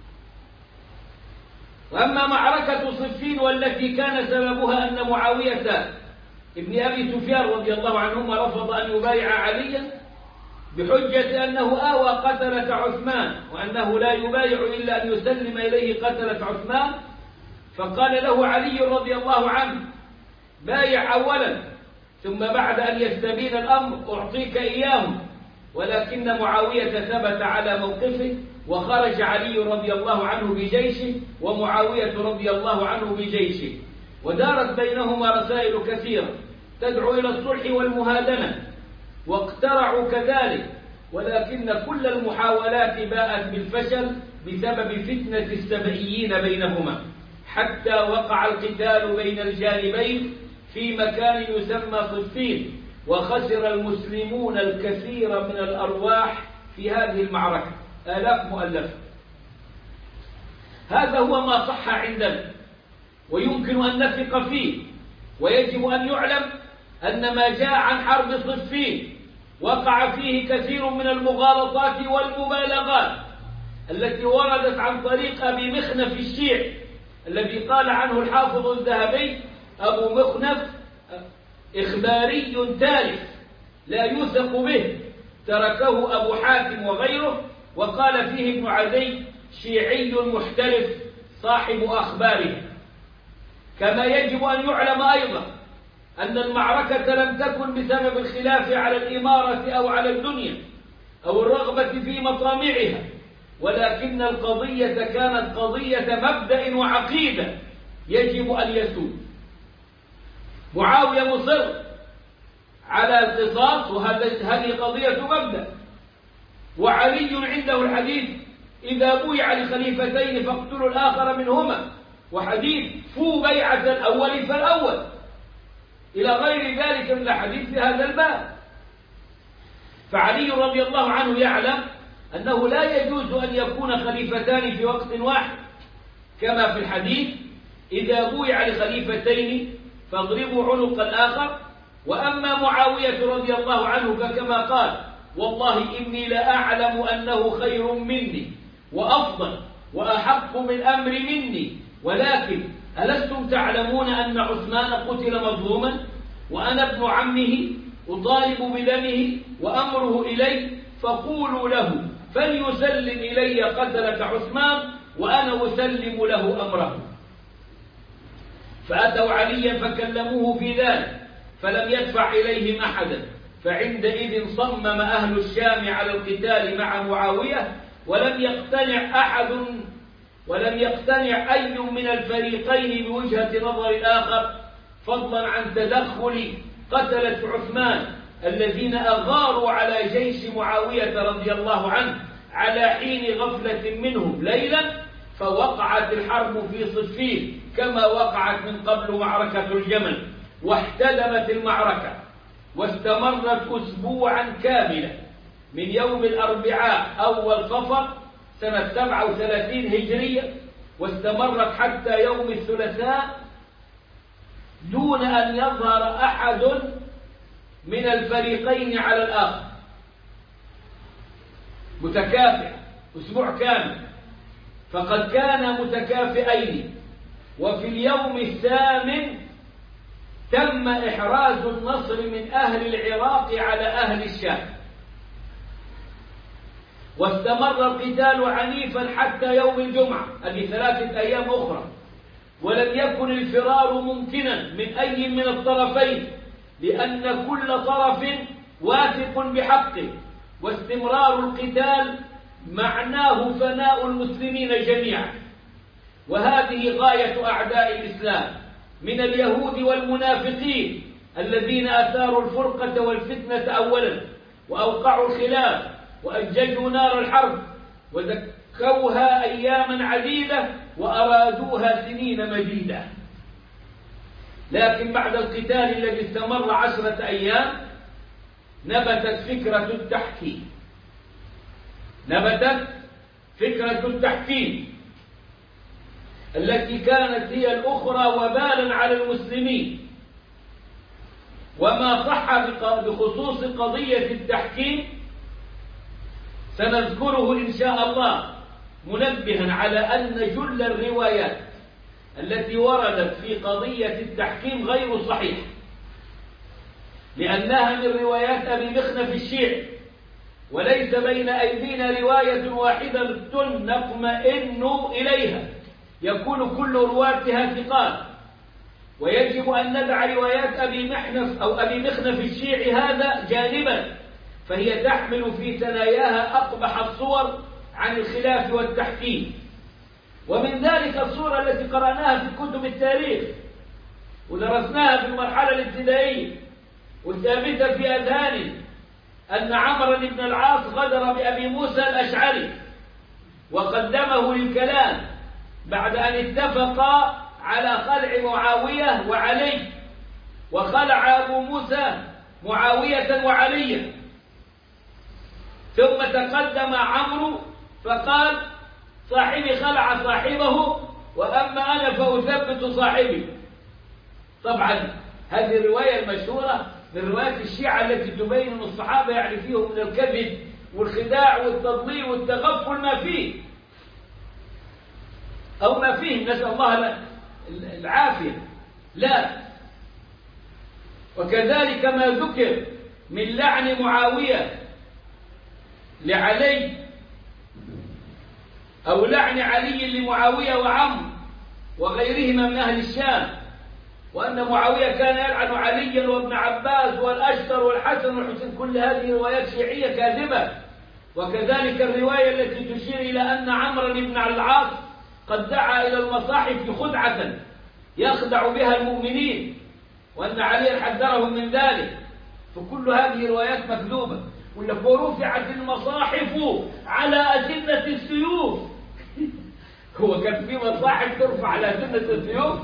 وأما معركة صفين والتي كان سببها أن معاوية ابن أبي سفيان رضي الله عنهما رفض أن يبايع عليا بحجة أنه آوى قتلة عثمان، وأنه لا يبايع إلا أن يسلم إليه قتلة عثمان، فقال له علي رضي الله عنه: بايع أولا، ثم بعد أن يستبين الأمر أعطيك إياهم. ولكن معاوية ثبت على موقفه، وخرج علي رضي الله عنه بجيشه، ومعاوية رضي الله عنه بجيشه، ودارت بينهما رسائل كثيرة تدعو إلى الصلح والمهادنة، واقترعوا كذلك، ولكن كل المحاولات باءت بالفشل بسبب فتنة السبئيين بينهما، حتى وقع القتال بين الجانبين في مكان يسمى صفين، وخسر المسلمون الكثير من الأرواح في هذه المعركة، آلاف مؤلفة. هذا هو ما صح عندنا، ويمكن أن نثق فيه. ويجب أن يعلم أن ما جاء عن حرب صفين وقع فيه كثير من المغالطات والمبالغات التي وردت عن طريق أبي مخنف الشيعي، الذي قال عنه الحافظ الذهبي: أبو مخنف إخباري تالف لا يوثق به، تركه أبو حاتم وغيره. وقال فيه ابن عدي: شيعي محترف صاحب أخباره. كما يجب أن يعلم أيضا أن المعركة لم تكن بسبب الخلاف على الإمارة أو على الدنيا أو الرغبة في مطامعها، ولكن القضية كانت قضية مبدأ وعقيدة يجب أن يسود. معاوية مصر على القصاص، وهذه قضية مبدأ، وعلي عنده الحديث: إذا بويع لخليفتين فاقتلوا الآخر منهما، وحديث: فو بيعة الأول فالأول، إلى غير ذلك من الحديث في هذا الباب. فعلي رضي الله عنه يعلم أنه لا يجوز أن يكون خليفتان في وقت واحد، كما في الحديث: إذا بويع لخليفتين فاضربوا عنق الآخر. وأما معاوية رضي الله عنه فكما قال: والله إني لأعلم أنه خير مني وأفضل وأحق من أمر مني، ولكن ألستم تعلمون أن عثمان قتل مظلوما، وأنا ابن عمه أطالب بدمه وأمره إلي، فقولوا له فليسلم إلي قتلة عثمان وأنا أسلم له أمره. فأتوا عليا فكلموه في ذلك، فلم يدفع إليهم أحدا. فعندئذ صمم أهل الشام على القتال مع معاوية، ولم يقتنع أحد ولم يقتنع أي من الفريقين بوجهة نظر الآخر، فضلا عن تدخل قتلة عثمان الذين أغاروا على جيش معاوية رضي الله عنه على حين غفلة منهم ليلا، فوقعت الحرب في صفين كما وقعت من قبل معركة الجمل، واحتدمت المعركة واستمرت أسبوعا كاملا من يوم الأربعاء أول صفر سنة سبعة وثلاثين هجرية، واستمرت حتى يوم الثلاثاء دون أن يظهر أحد من الفريقين على الآخر، متكافئ أسبوع كامل. فقد كان متكافئين. وفي اليوم الثامن تم إحراز النصر من أهل العراق على أهل الشام، واستمر القتال عنيفا حتى يوم الجمعة، هذه ثلاثة أيام أخرى، ولم يكن الفرار ممكنا من أي من الطرفين، لأن كل طرف واثق بحقه، واستمرار القتال معناه فناء المسلمين جميعا. وهذه غاية أعداء الإسلام من اليهود والمنافقين الذين أثاروا الفرقة والفتنة أولا، وأوقعوا الخلاف، وأججوا نار الحرب، وزكوها أياما عديدة، وأرادوها سنين مديدة. لكن بعد القتال الذي استمر عشرة أيام نبتت فكرة التحكيم نبتت فكرة التحكيم التي كانت هي الأخرى وبالا على المسلمين. وما صح بخصوص قضية التحكيم سنذكره إن شاء الله، منبها على أن جل الروايات التي وردت في قضية التحكيم غير صحيحة، لأنها من روايات أبي مخنف الشيعي، وليس بين أيدينا رواية واحدة نطمئن إليها يكون كل رواتها ثقات، ويجب أن ندع روايات أبي محنف أو أبي مخنف الشيعي هذا جانبا، فهي تحمل في ثناياها أقبح الصور عن الخلاف والتحكيم. ومن ذلك الصورة التي قرأناها في كتب التاريخ ودرسناها في المرحلة الابتدائية والثابتة في أذهاننا، أن عمرو بن العاص غدر بأبي موسى الأشعري وقدمه للكلام بعد أن اتفقا على خلع معاوية وعلي، وخلع أبو موسى معاوية وعليا، ثم تقدم عمرو فقال صاحبي خلع صاحبه وأما أنا فأثبت صاحبي. طبعا هذه الرواية المشهورة من روايات الشيعة التي تبين أن الصحابة يعني فيهم من الكذب والخداع والتضليل والتغفل ما فيه أو ما فيه، نسأل الله العافية. لا، وكذلك ما ذكر من لعن معاوية لعلي أو لعن علي لمعاوية وعمرو وغيرهما من أهل الشام، وأن معاوية كان يلعن عليا وابن عباس والأشتر والحسن والحسين، كل هذه روايات شيعية كاذبة. وكذلك الرواية التي تشير إلى أن عمرو بن العاص قد دعا إلى المصاحف خدعة يخدع بها المؤمنين، وأن علي حذرهم من ذلك، فكل هذه روايات مكذوبة. ورفعت المصاحف على أسنة السيوف هو كان في مصاحف ترفع على أسنة السيوف؟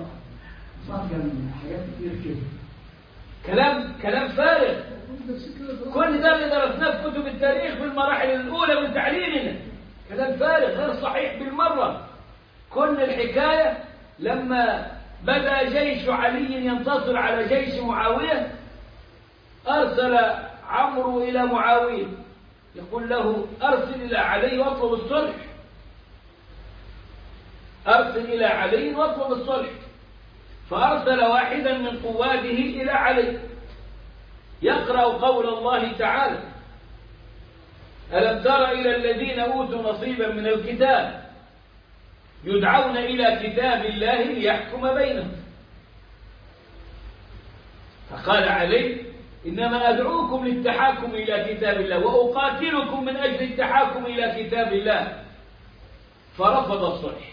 كلام كلام فارغ. كل ده اللي درسناه في كتب التاريخ في المراحل الأولى من تعليمنا كلام فارغ غير صحيح بالمرة. كل الحكاية لما بدأ جيش علي ينتصر على جيش معاوية أرسل عمرو إلى معاوية يقول له أرسل إلى علي واطلب الصلح، أرسل إلى علي واطلب الصلح. فأرسل واحدا من قواده إلى علي يقرأ قول الله تعالى: ألم تر إلى الذين أوتوا نصيبا من الكتاب يدعون إلى كتاب الله ليحكم بينهم. فقال علي: إنما أدعوكم للتحاكم إلى كتاب الله وأقاتلكم من أجل التحاكم إلى كتاب الله. فرفض الصلح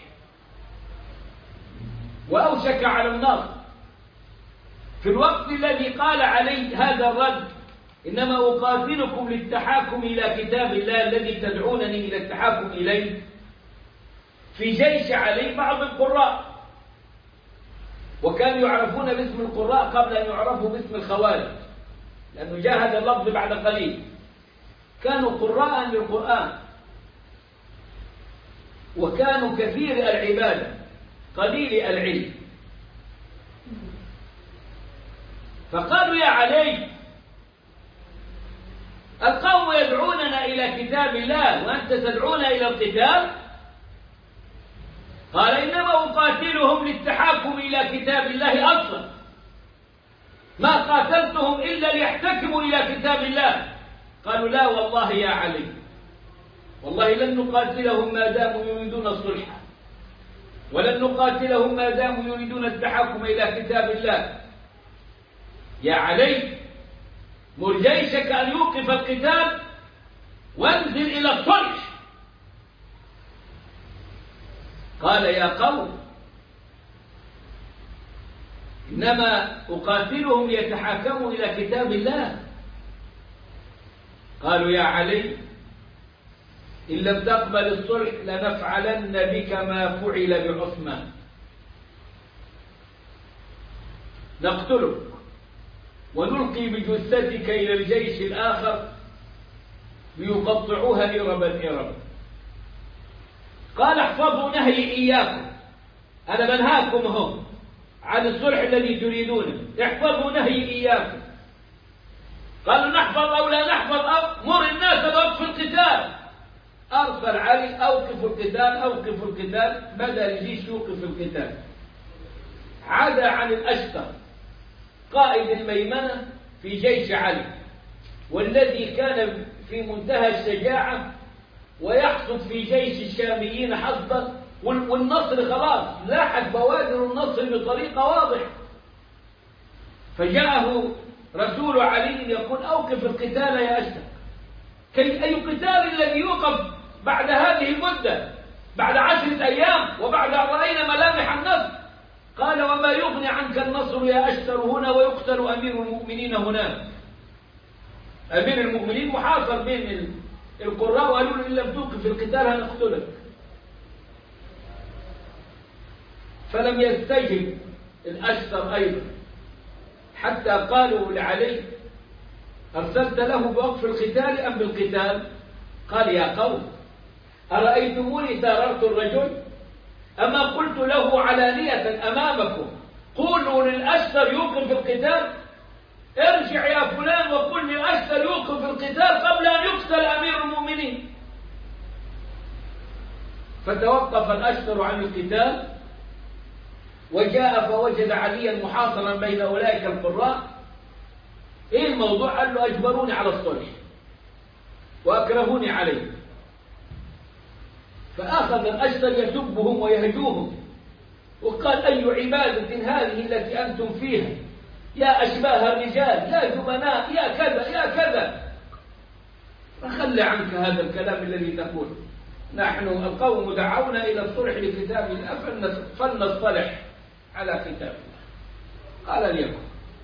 وأوشك على النار. في الوقت الذي قال علي هذا الرد إنما أقاتلكم للتحاكم إلى كتاب الله الذي تدعونني إلى التحاكم إليه. في جيش علي بعض القراء، وكانوا يعرفون باسم القراء قبل أن يعرفوا باسم الخوارج، لأنه جاء هذا اللفظ بعد قليل. كانوا قراء للقرآن، وكانوا كثير العبادة قليل العلم. فقالوا يا علي، القوم يدعوننا إلى كتاب الله وأنت تدعونا إلى القتال؟ قال إنما أقاتلهم للتحاكم إلى كتاب الله أصلا، ما قاتلتهم إلا ليحتكموا إلى كتاب الله. قالوا لا والله يا علي، والله لن نقاتلهم ما داموا يريدون الصلح، ولن نقاتلهم ما داموا يريدون التحاكم إلى كتاب الله. يا علي، مر جيشك أن يوقف القتال وانزل إلى الصلح. قال يا قوم إنما أقاتلهم ليتحاكموا إلى كتاب الله. قالوا يا علي، إن لم تقبل الصلح لنفعلن بك ما فعل بعثمان، نقتلك ونلقي بجثتك إلى الجيش الآخر ليقطعوها إربا إربا. قال احفظوا نهي إياكم، أنا منهاكم هم عن الصلح الذي تريدونه، احفظوا نهي إياكم. قالوا نحفظ أو لا نحفظ، أو مر الناس بوقف القتال. أرسل علي أوقفوا القتال أوقفوا القتال، بدأ الجيش يوقف القتال. عدا عن الأشتر قائد الميمنة في جيش علي، والذي كان في منتهى الشجاعة ويحصد في جيش الشاميين حظا، والنصر خلاص لاحت بوادر النصر بطريقة واضحة. فجاءه رسول علي يقول أوقف القتال يا أشتر. كي أي قتال الذي يوقف بعد هذه المدة، بعد عشرة أيام وبعد أن رأينا ملامح النصر؟ قال وما يغني عنك النصر يا أشتر هنا ويقتل أمير المؤمنين هناك. أمير المؤمنين محاصر بين القراء وقالوا له إن لم توقف القتال هنقتلك. فلم يستجب الأشتر أيضا، حتى قالوا لعلي أرسلت له بوقف القتال أم بالقتال؟ قال يا قوم أرأيتموني ساررت الرجل؟ أما قلت له علانية أمامكم قولوا للأشتر يوقف القتال؟ ارجع يا فلان وقل للأشتر يوقف القتال قبل أن يقتل أمير المؤمنين. فتوقف الأشتر عن القتال وجاء فوجد عليا محاصرا بين أولئك القراء. إيه الموضوع؟ قال له أجبروني على الصلح وأكرهوني عليه. فأخذ الأشتر يسبهم ويهجوهم وقال أي عبادة هذه التي أنتم فيها يا أشباه الرجال يا زبناء يا كذا يا كذا. فخلى عنك هذا الكلام الذي تقول، نحن القوم دعونا إلى الصلح لكتاب الله فلنصطلح على كتاب الله. قال ليكن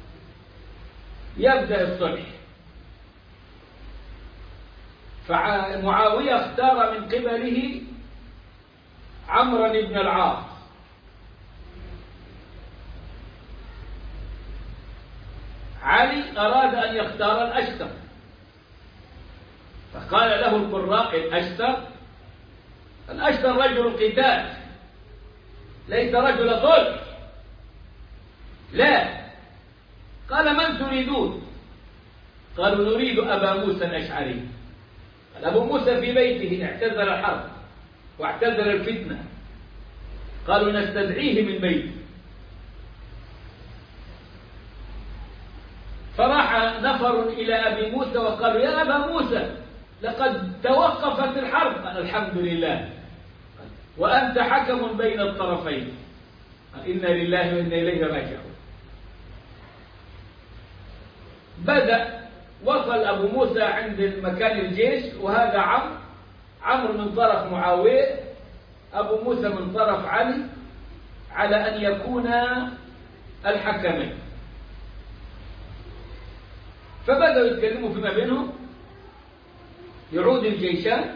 يبدأ الصلح. فمعاوية اختار من قبله عمرو بن العاص، علي أراد أن يختار الأشتر، فقال له القراء الأشتر الأشتر رجل قتال ليس رجل صلح. لا. قال من تريدون؟ قالوا نريد أبا موسى الأشعري. قال أبو موسى في بيته اعتزل الحرب واعتزل الفتنة. قالوا نستدعيه من بيته. فراح نفر إلى أبي موسى وقالوا يا أبا موسى لقد توقفت الحرب. قال الحمد لله وأنت حكم بين الطرفين. قال إنا لله وإنا إليه راجعون. بدأ وصل أبو موسى عند مكان الجيش، وهذا عمرو عمرو من طرف معاوية، أبو موسى من طرف علي، على أن يكون الحكمين. فبدأوا يتكلموا فيما بينهم. يعود الجيشان،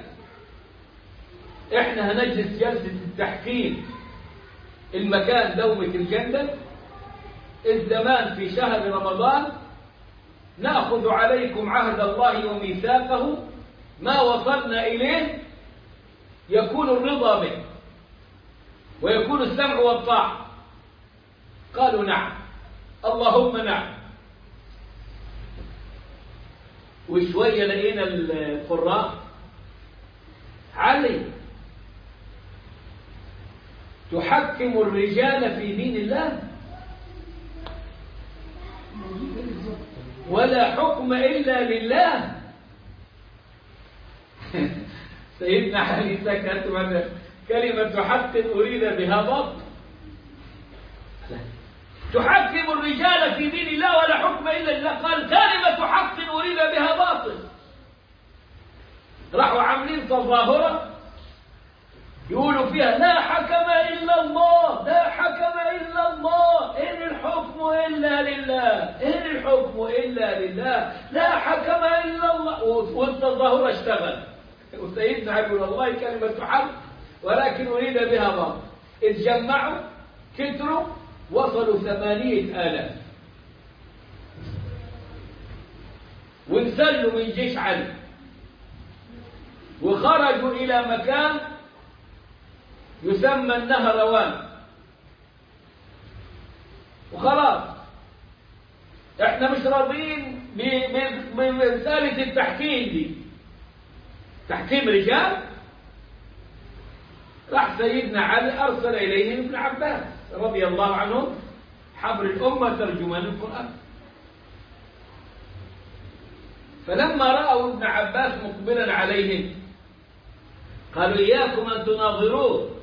احنا هنجلس جلسة التحكيم، المكان دومة الجندل، الزمان في شهر رمضان، نأخذ عليكم عهد الله وميثاقه، ما وصلنا إليه يكون الرضا به ويكون السمع والطاعة. قالوا نعم، اللهم نعم. وشوية لقينا القراء: علي تحكم الرجال في دين الله ولا حكم إلا لله. سيدنا علي سكت، من كلمة حق أريد بها باطل. تحكم الرجال في دين الله ولا حكم إلا لله، قال كلمة حق أريد بها باطل. راحوا عاملين تظاهرة يقولوا فيها لا حكم إلا الله، لا حكم إلا الله، إن الحكم إلا لله، إن الحكم إلا لله، لا حكم إلا الله. والتظاهرة اشتغل، وسيدنا علي يقول والله كلمة حق ولكن أريد بها باطل. اتجمعوا كتروا وصلوا ثمانية آلاف وانسلوا من جيش علي وخرجوا إلى مكان يسمى النهروان. وخلاص احنا مش راضيين برسالة التحكيم دي، تحكيم رجال. راح سيدنا علي أرسل إليهم ابن عباس رضي الله عنه حبر الأمة ترجمان القرآن. فلما رأوا ابن عباس مقبلا عليهم قالوا إياكم أن تناظروه،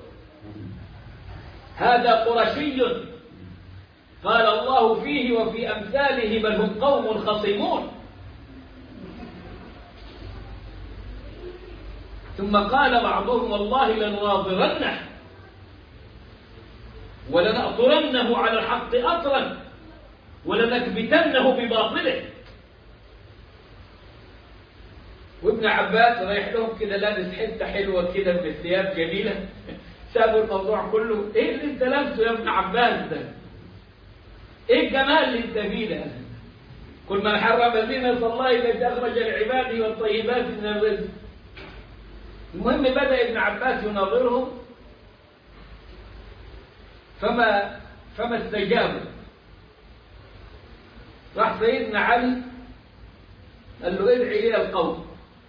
هذا قرشي قال الله فيه وفي أمثاله بل هم قوم خصمون. ثم قال بعضهم والله لنناظرنه ولنأطرنه على الحق أطرا ولنكبتنه بباطله. وابن عباس رايح لهم كده لابس حته حلوه كده من الثياب جميله، سابوا الموضوع كله. ايه اللي انت لابسه يا ابن عباس ده؟ ايه الجمال اللي انت فيه ده؟ كل من حرم زينة الله التي اخرج لعباده والطيبات من الرزق. المهم بدأ ابن عباس يناظرهم فما فما استجابوا. راح سيدنا علي قال له ادعي لي القوم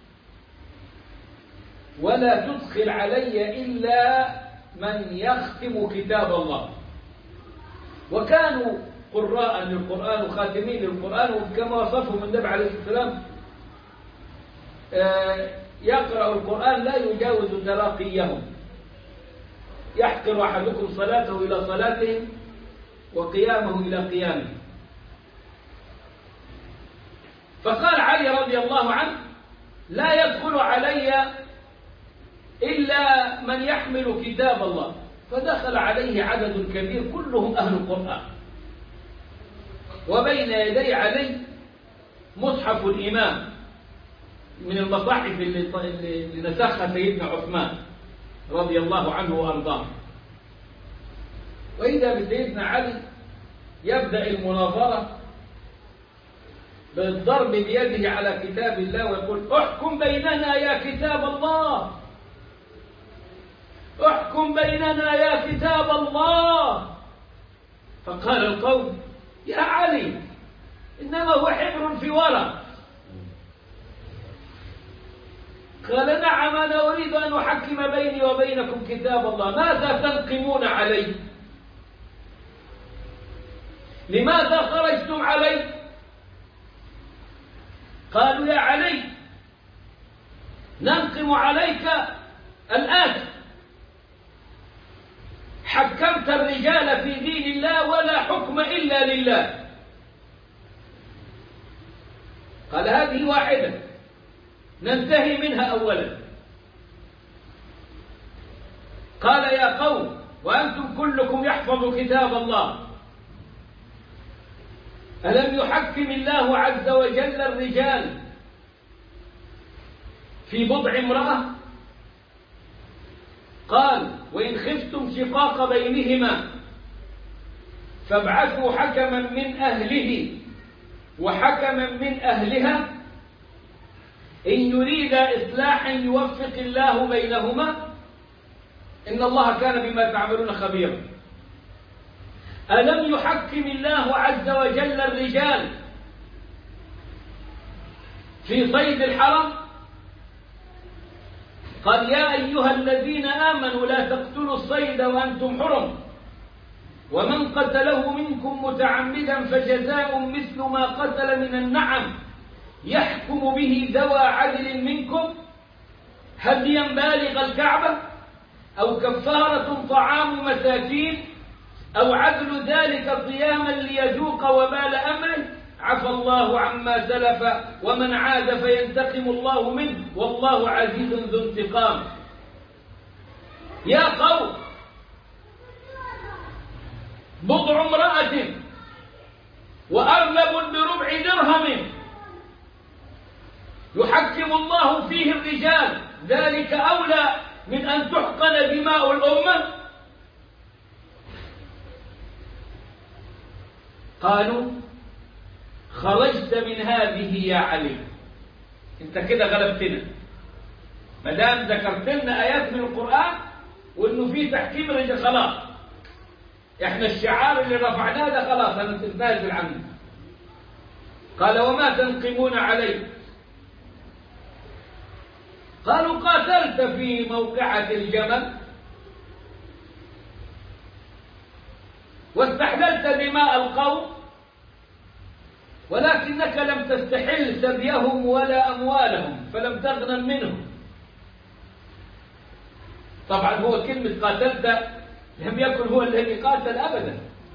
ولا تدخل علي إلا من يختم كتاب الله. وكانوا قراء للقرآن وخاتمين للقرآن، وكما وصفهم النبي عليه الصلاة والسلام يقرأ القرآن لا يجاوز تراقيهم، يحقر أحدكم صلاته إلى صلاتهم وقيامه إلى قيامه. فقال علي رضي الله عنه لا يدخل علي إلا من يحمل كتاب الله. فدخل عليه عدد كبير كلهم أهل القرآن، وبين يدي علي مصحف الإمام من المصاحف اللي نسخها سيدنا عثمان رضي الله عنه وأرضاه. وإذا بسيدنا علي يبدأ المناظرة بالضرب بيده على كتاب الله ويقول احكم بيننا يا كتاب الله، احكم بيننا يا كتاب الله. فقال القوم يا علي إنما هو حبر في ورق. قال نعم أنا أريد أن أحكم بيني وبينكم كتاب الله. ماذا تنقمون علي؟ لماذا خرجتم علي؟ قالوا يا علي ننقم عليك الآن، حكمت الرجال في دين الله ولا حكم إلا لله. قال هذه واحدة ننتهي منها أولا. قال يا قوم وأنتم كلكم يحفظ كتاب الله ألم يحكم الله عز وجل الرجال في بضع امرأة؟ قال وإن خفتم شقاق بينهما فابعثوا حكما من أهله وحكما من أهلها إن يريد إصلاحا يوفق الله بينهما إن الله كان بما تعملون خبيرا. ألم يحكم الله عز وجل الرجال في صيد الحرم؟ قال يا أيها الذين آمنوا لا تقتلوا الصيد وأنتم حرم ومن قتله منكم متعمدا فجزاء مثل ما قتل من النعم يحكم به ذوى عدل منكم هديا بالغ الكعبة أو كفارة طعام مساكين أو عدل ذلك صياما ليذوق وبال أمره عفى الله عما سلف ومن عاد فينتقم الله منه والله عزيز ذو انتقام. يا قوم بضع امرأة وأرنب بربع درهم يحكم الله فيه الرجال ذلك أولى من أن تحقن دماء الأمة؟ قالوا خرجت من هذه يا علي، انت كده غلبتنا ما دام ذكرت لنا آيات من القرآن وإنه في تحكيم الرجال خلاص احنا الشعار اللي رفعناه ده خلاص هنتنازل عنه. قال وما تنقمون عليه؟ قالوا قاتلت في موقعة الجمل واستحللت دماء القوم ولكنك لم تستحل سبيهم ولا أموالهم فلم تغنم منهم. طبعا هو كلمة قاتلت لم يكن هو الذي قاتل أبدا،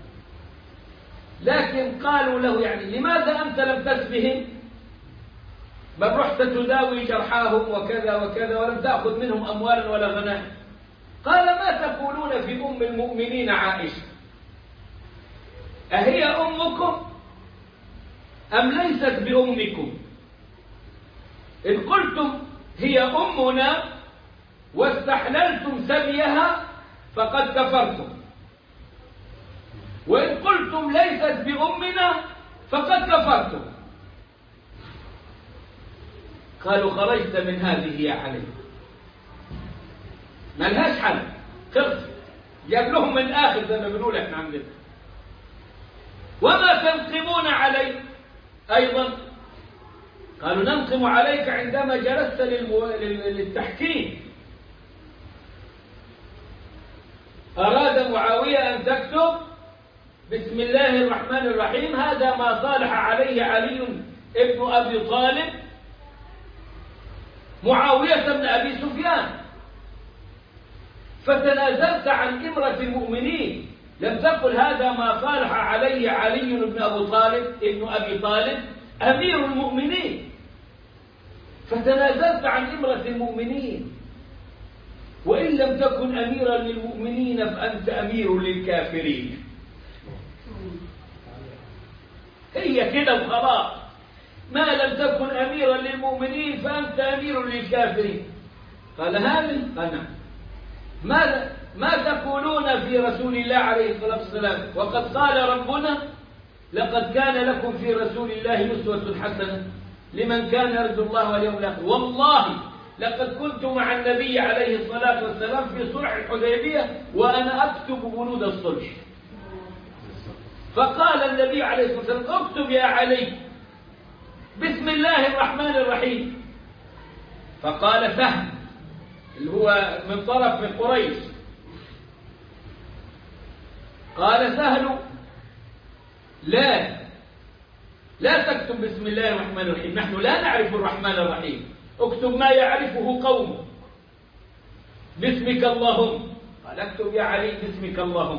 لكن قالوا له يعني لماذا أنت لم تسبهم بل رحت تداوي جرحاهم وكذا وكذا ولم تأخذ منهم أموالا ولا غنائم؟ قال ما تقولون في أم المؤمنين عائشة أهي أمكم أم ليست بأمكم؟ إن قلتم هي أمنا واستحللتم سبيها فقد كفرتم، وإن قلتم ليست بأمنا فقد كفرتم. قالوا خرجت من هذه يا علي، ما لهاش حل، خلص جاب لهم من آخر زي ما بنقول احنا عندنا. وما تنقمون علي أيضا؟ قالوا ننقم عليك عندما جلست للمو... للتحكيم. أراد معاوية أن تكتب بسم الله الرحمن الرحيم هذا ما صالح عليه علي ابن أبي طالب معاوية بن أبي سفيان، فتنازلت عن إمرة المؤمنين، لم تقل هذا ما صالح عليه علي بن أبي طالب ابن أبي طالب أمير المؤمنين، فتنازلت عن إمرة المؤمنين. وإن لم تكن أميرا للمؤمنين فأنت أمير للكافرين. هي كده وخلاص، ما لم تكن أميرا للمؤمنين فأنت أمير للكافرين. قال هذه قال نعم. ماذا ما تقولون في رسول الله عليه الصلاة والسلام وقد قال ربنا لقد كان لكم في رسول الله أسوة حسنة لمن كان يرجو الله واليوم الآخر. والله لقد كنت مع النبي عليه الصلاة والسلام في صلح الحديبية وأنا أكتب بنود الصلح. فقال النبي عليه الصلاة والسلام اكتب يا علي بسم الله الرحمن الرحيم. فقال سهل اللي هو من طرف من قريش، قال سهل لا لا تكتب بسم الله الرحمن الرحيم، نحن لا نعرف الرحمن الرحيم، اكتب ما يعرفه قومه باسمك اللهم. قال اكتب يا علي باسمك اللهم.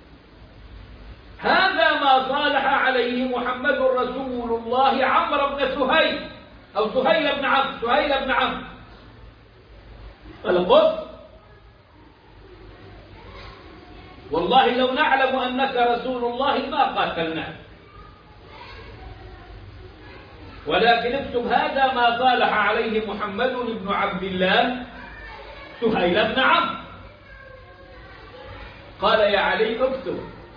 هذا ما صالح عليه محمد رسول الله عمرو بن سهيل أو سهيل بن عمرو سهيل بن عمرو. قال قل والله لو نعلم أنك رسول الله ما قاتلناك. ولكن اكتب هذا ما صالح عليه محمد بن عبد الله سهيل بن عمرو. قال يا علي اكتب،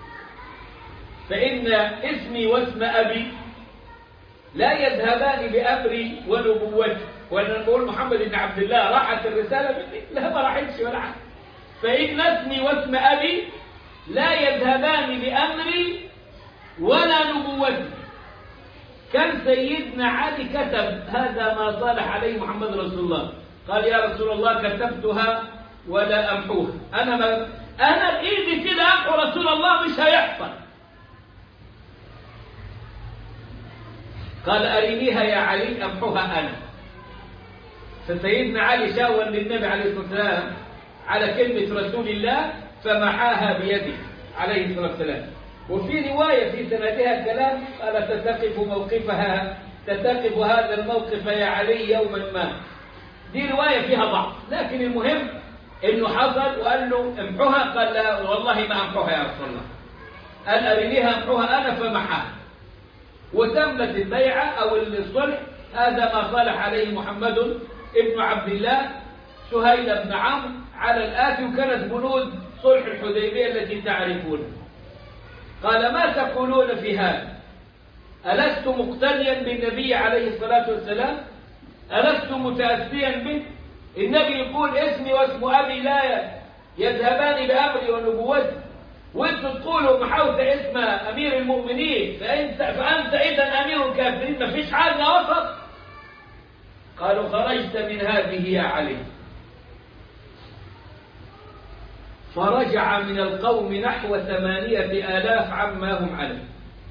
فإن اسمي واسم أبي لا يذهبان بأمري ونبوتي. وأنا نقول محمد بن عبد الله راحت الرسالة مني؟ لا، ما راحتش ولا حاجة. فإن اسمي واسم أبي لا يذهبان بأمري ولا نبوتي. كان سيدنا علي كتب هذا ما صالح عليه محمد رسول الله. قال يا رسول الله كتبتها ولا أمحوها. أنا ما أنا بإيدي كده أمحو رسول الله، مش هيحصل. قال أرينيها يا علي أمحوها أنا. فسيدنا علي شاور للنبي عليه الصلاة والسلام على كلمة رسول الله فمحاها بيده عليه الصلاة والسلام. وفي رواية في سندها كلام قال تتقف موقفها، تتقف هذا الموقف يا علي يوما ما. دي رواية فيها ضعف، لكن المهم انه حصل وقال له امحوها. قال لا والله ما امحوها يا رسول الله. قال ارينيها امحوها انا فمحاها. وتمت البيعة او الصلح. هذا ما صالح عليه محمد ابن عبد الله سهيل بن عمرو على الآتي. وكانت بنود صلح الحديبية التي تعرفون. قال ما تقولون في هذا؟ ألست مقتديا بالنبي عليه الصلاة والسلام؟ ألست متأسيا به؟ النبي يقول اسمي واسم أبي لا يذهبان بأمري ونبوتي، وانتم تقولوا محوت اسم أمير المؤمنين، فأنت, فأنت إذا أمير الكافرين. ما فيش حاجة وسط. قالوا خرجت من هذه يا علي. فرجع من القوم نحو ثمانية آلاف عما هم عليه.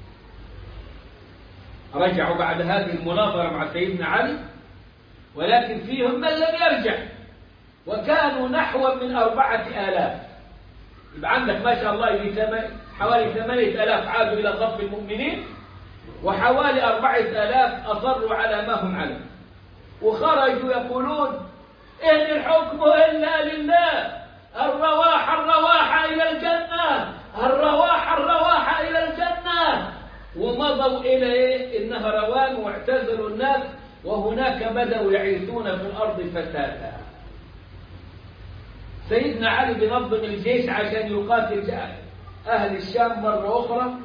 رجعوا بعد هذه المناظرة مع سيدنا علي، ولكن فيهم من لم يرجع، وكانوا نحو من أربعة آلاف. يبقى عندك ما شاء الله يجي حوالي ثمانية آلاف عادوا إلى صف المؤمنين، وحوالي أربعة آلاف أصروا على ما هم عليه. وخرجوا يقولون إن الحكم إلا لله، الرواح الرواح إلى الجنة، الرواح الرواح إلى الجنة. ومضوا إلى إيه؟ النهروان واعتزلوا الناس، وهناك بدأوا يعيثون في الأرض فسادا. سيدنا علي بينظم الجيش عشان يقاتل أهل الشام مرة أخرى.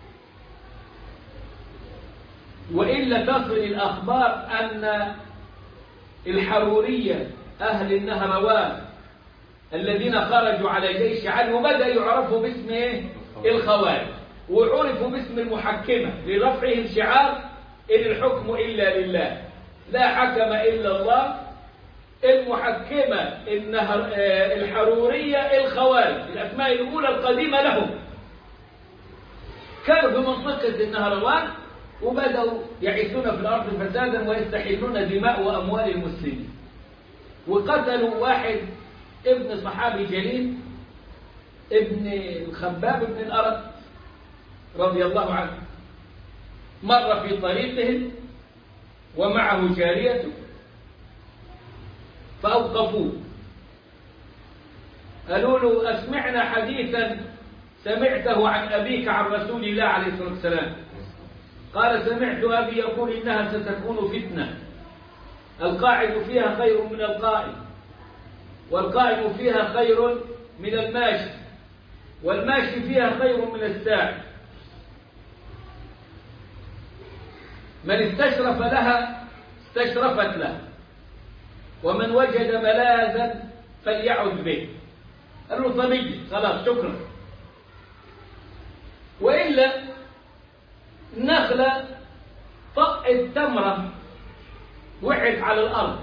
وإلا تصل الأخبار أن الحرورية أهل النهروان الذين خرجوا على جيش علي وبدأ يعرفوا باسم إيه؟ الخوارج، وعرفوا باسم المحكمة لرفعهم شعار إن الحكم إلا لله، لا حكم إلا الله. المحكمة النهر الحرورية الخوارج، الأسماء الأولى القديمة لهم. كانوا في منطقة النهروان وبدأوا يعيثون في الأرض فسادا ويستحلون دماء وأموال المسلمين. وقتلوا واحد ابن صحابي جليل ابن الخباب بن الأرد رضي الله عنه. مر في طريقهم ومعه جاريته فأوقفوه. قالوا له أسمعنا حديثا سمعته عن أبيك عن رسول الله عليه الصلاة والسلام. قال سمعت أبي يقول إنها ستكون فتنة، القاعد فيها خير من القائم، والقائم فيها خير من الماشي، والماشي فيها خير من الساعي. من استشرف لها استشرفت له، ومن وجد ملاذا فليعد به. قال له طبيعي خلاص شكرا. وإلا النخلة طقت تمرة وقعت على الأرض،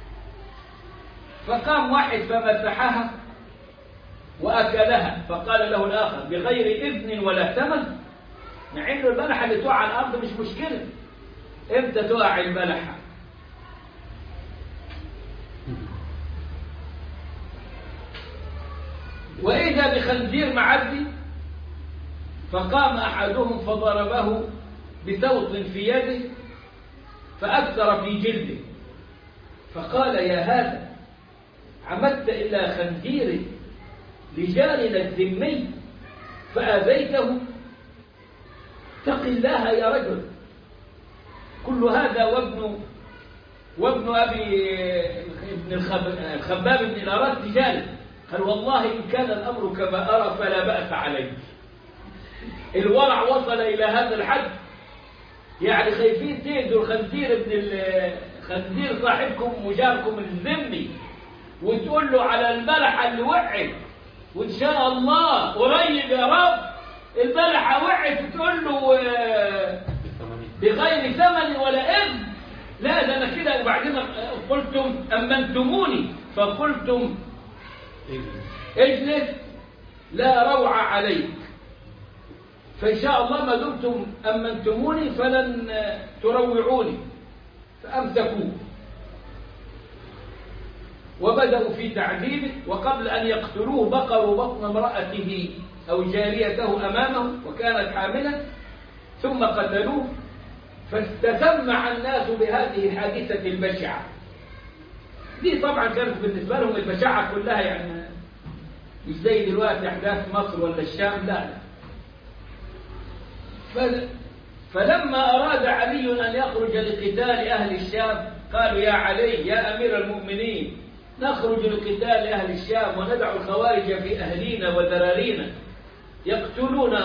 فقام واحد فمسحها وأكلها، فقال له الآخر بغير إذن ولا ثمن. مع إنه البلحة اللي تقع على الأرض مش مشكلة، إمتى تقع البلحة؟ وإذا بخنزير معدي، فقام أحدهم فضربه بسوط في يده فأكثر في جلده، فقال يا هذا عمدت إلى خنزير لجارنا الذمي فآذيته؟ اتق الله يا رجل. كل هذا وابن وابن أبي ابن الخباب بن الأرات رجال. قال والله إن كان الأمر كما أرى فلا بأس عليه. الورع وصل إلى هذا الحد، يعني خايفين تأذوا الخنزير ابن الخنزير صاحبكم وجاركم الذمي وتقول له على البلحة اللي وقعت وإن شاء الله قريب يا رب البلحة وقعت وتقول له بغير ثمن ولا إذن. لا ده أنا كده. وبعدين قلتم أمنتموني فقلتم اجلس لا روع عليك، فإن شاء الله ما دمتم أمنتموني فلن تروعوني. فأمسكوه وبدأوا في تعذيبه، وقبل أن يقتلوه بقروا بطن امرأته أو جاريته أمامه وكانت حاملة ثم قتلوه. فاستسمع الناس بهذه الحادثة البشعة. دي طبعا كانت بالنسبة لهم البشاعة كلها، يعني مش زي دلوقتي أحداث مصر ولا الشام، لا. فلما أراد علي أن يخرج لقتال أهل الشام قالوا يا علي يا أمير المؤمنين نخرج لقتال أهل الشام وندع الخوارج في أهلينا وذرارينا يقتلون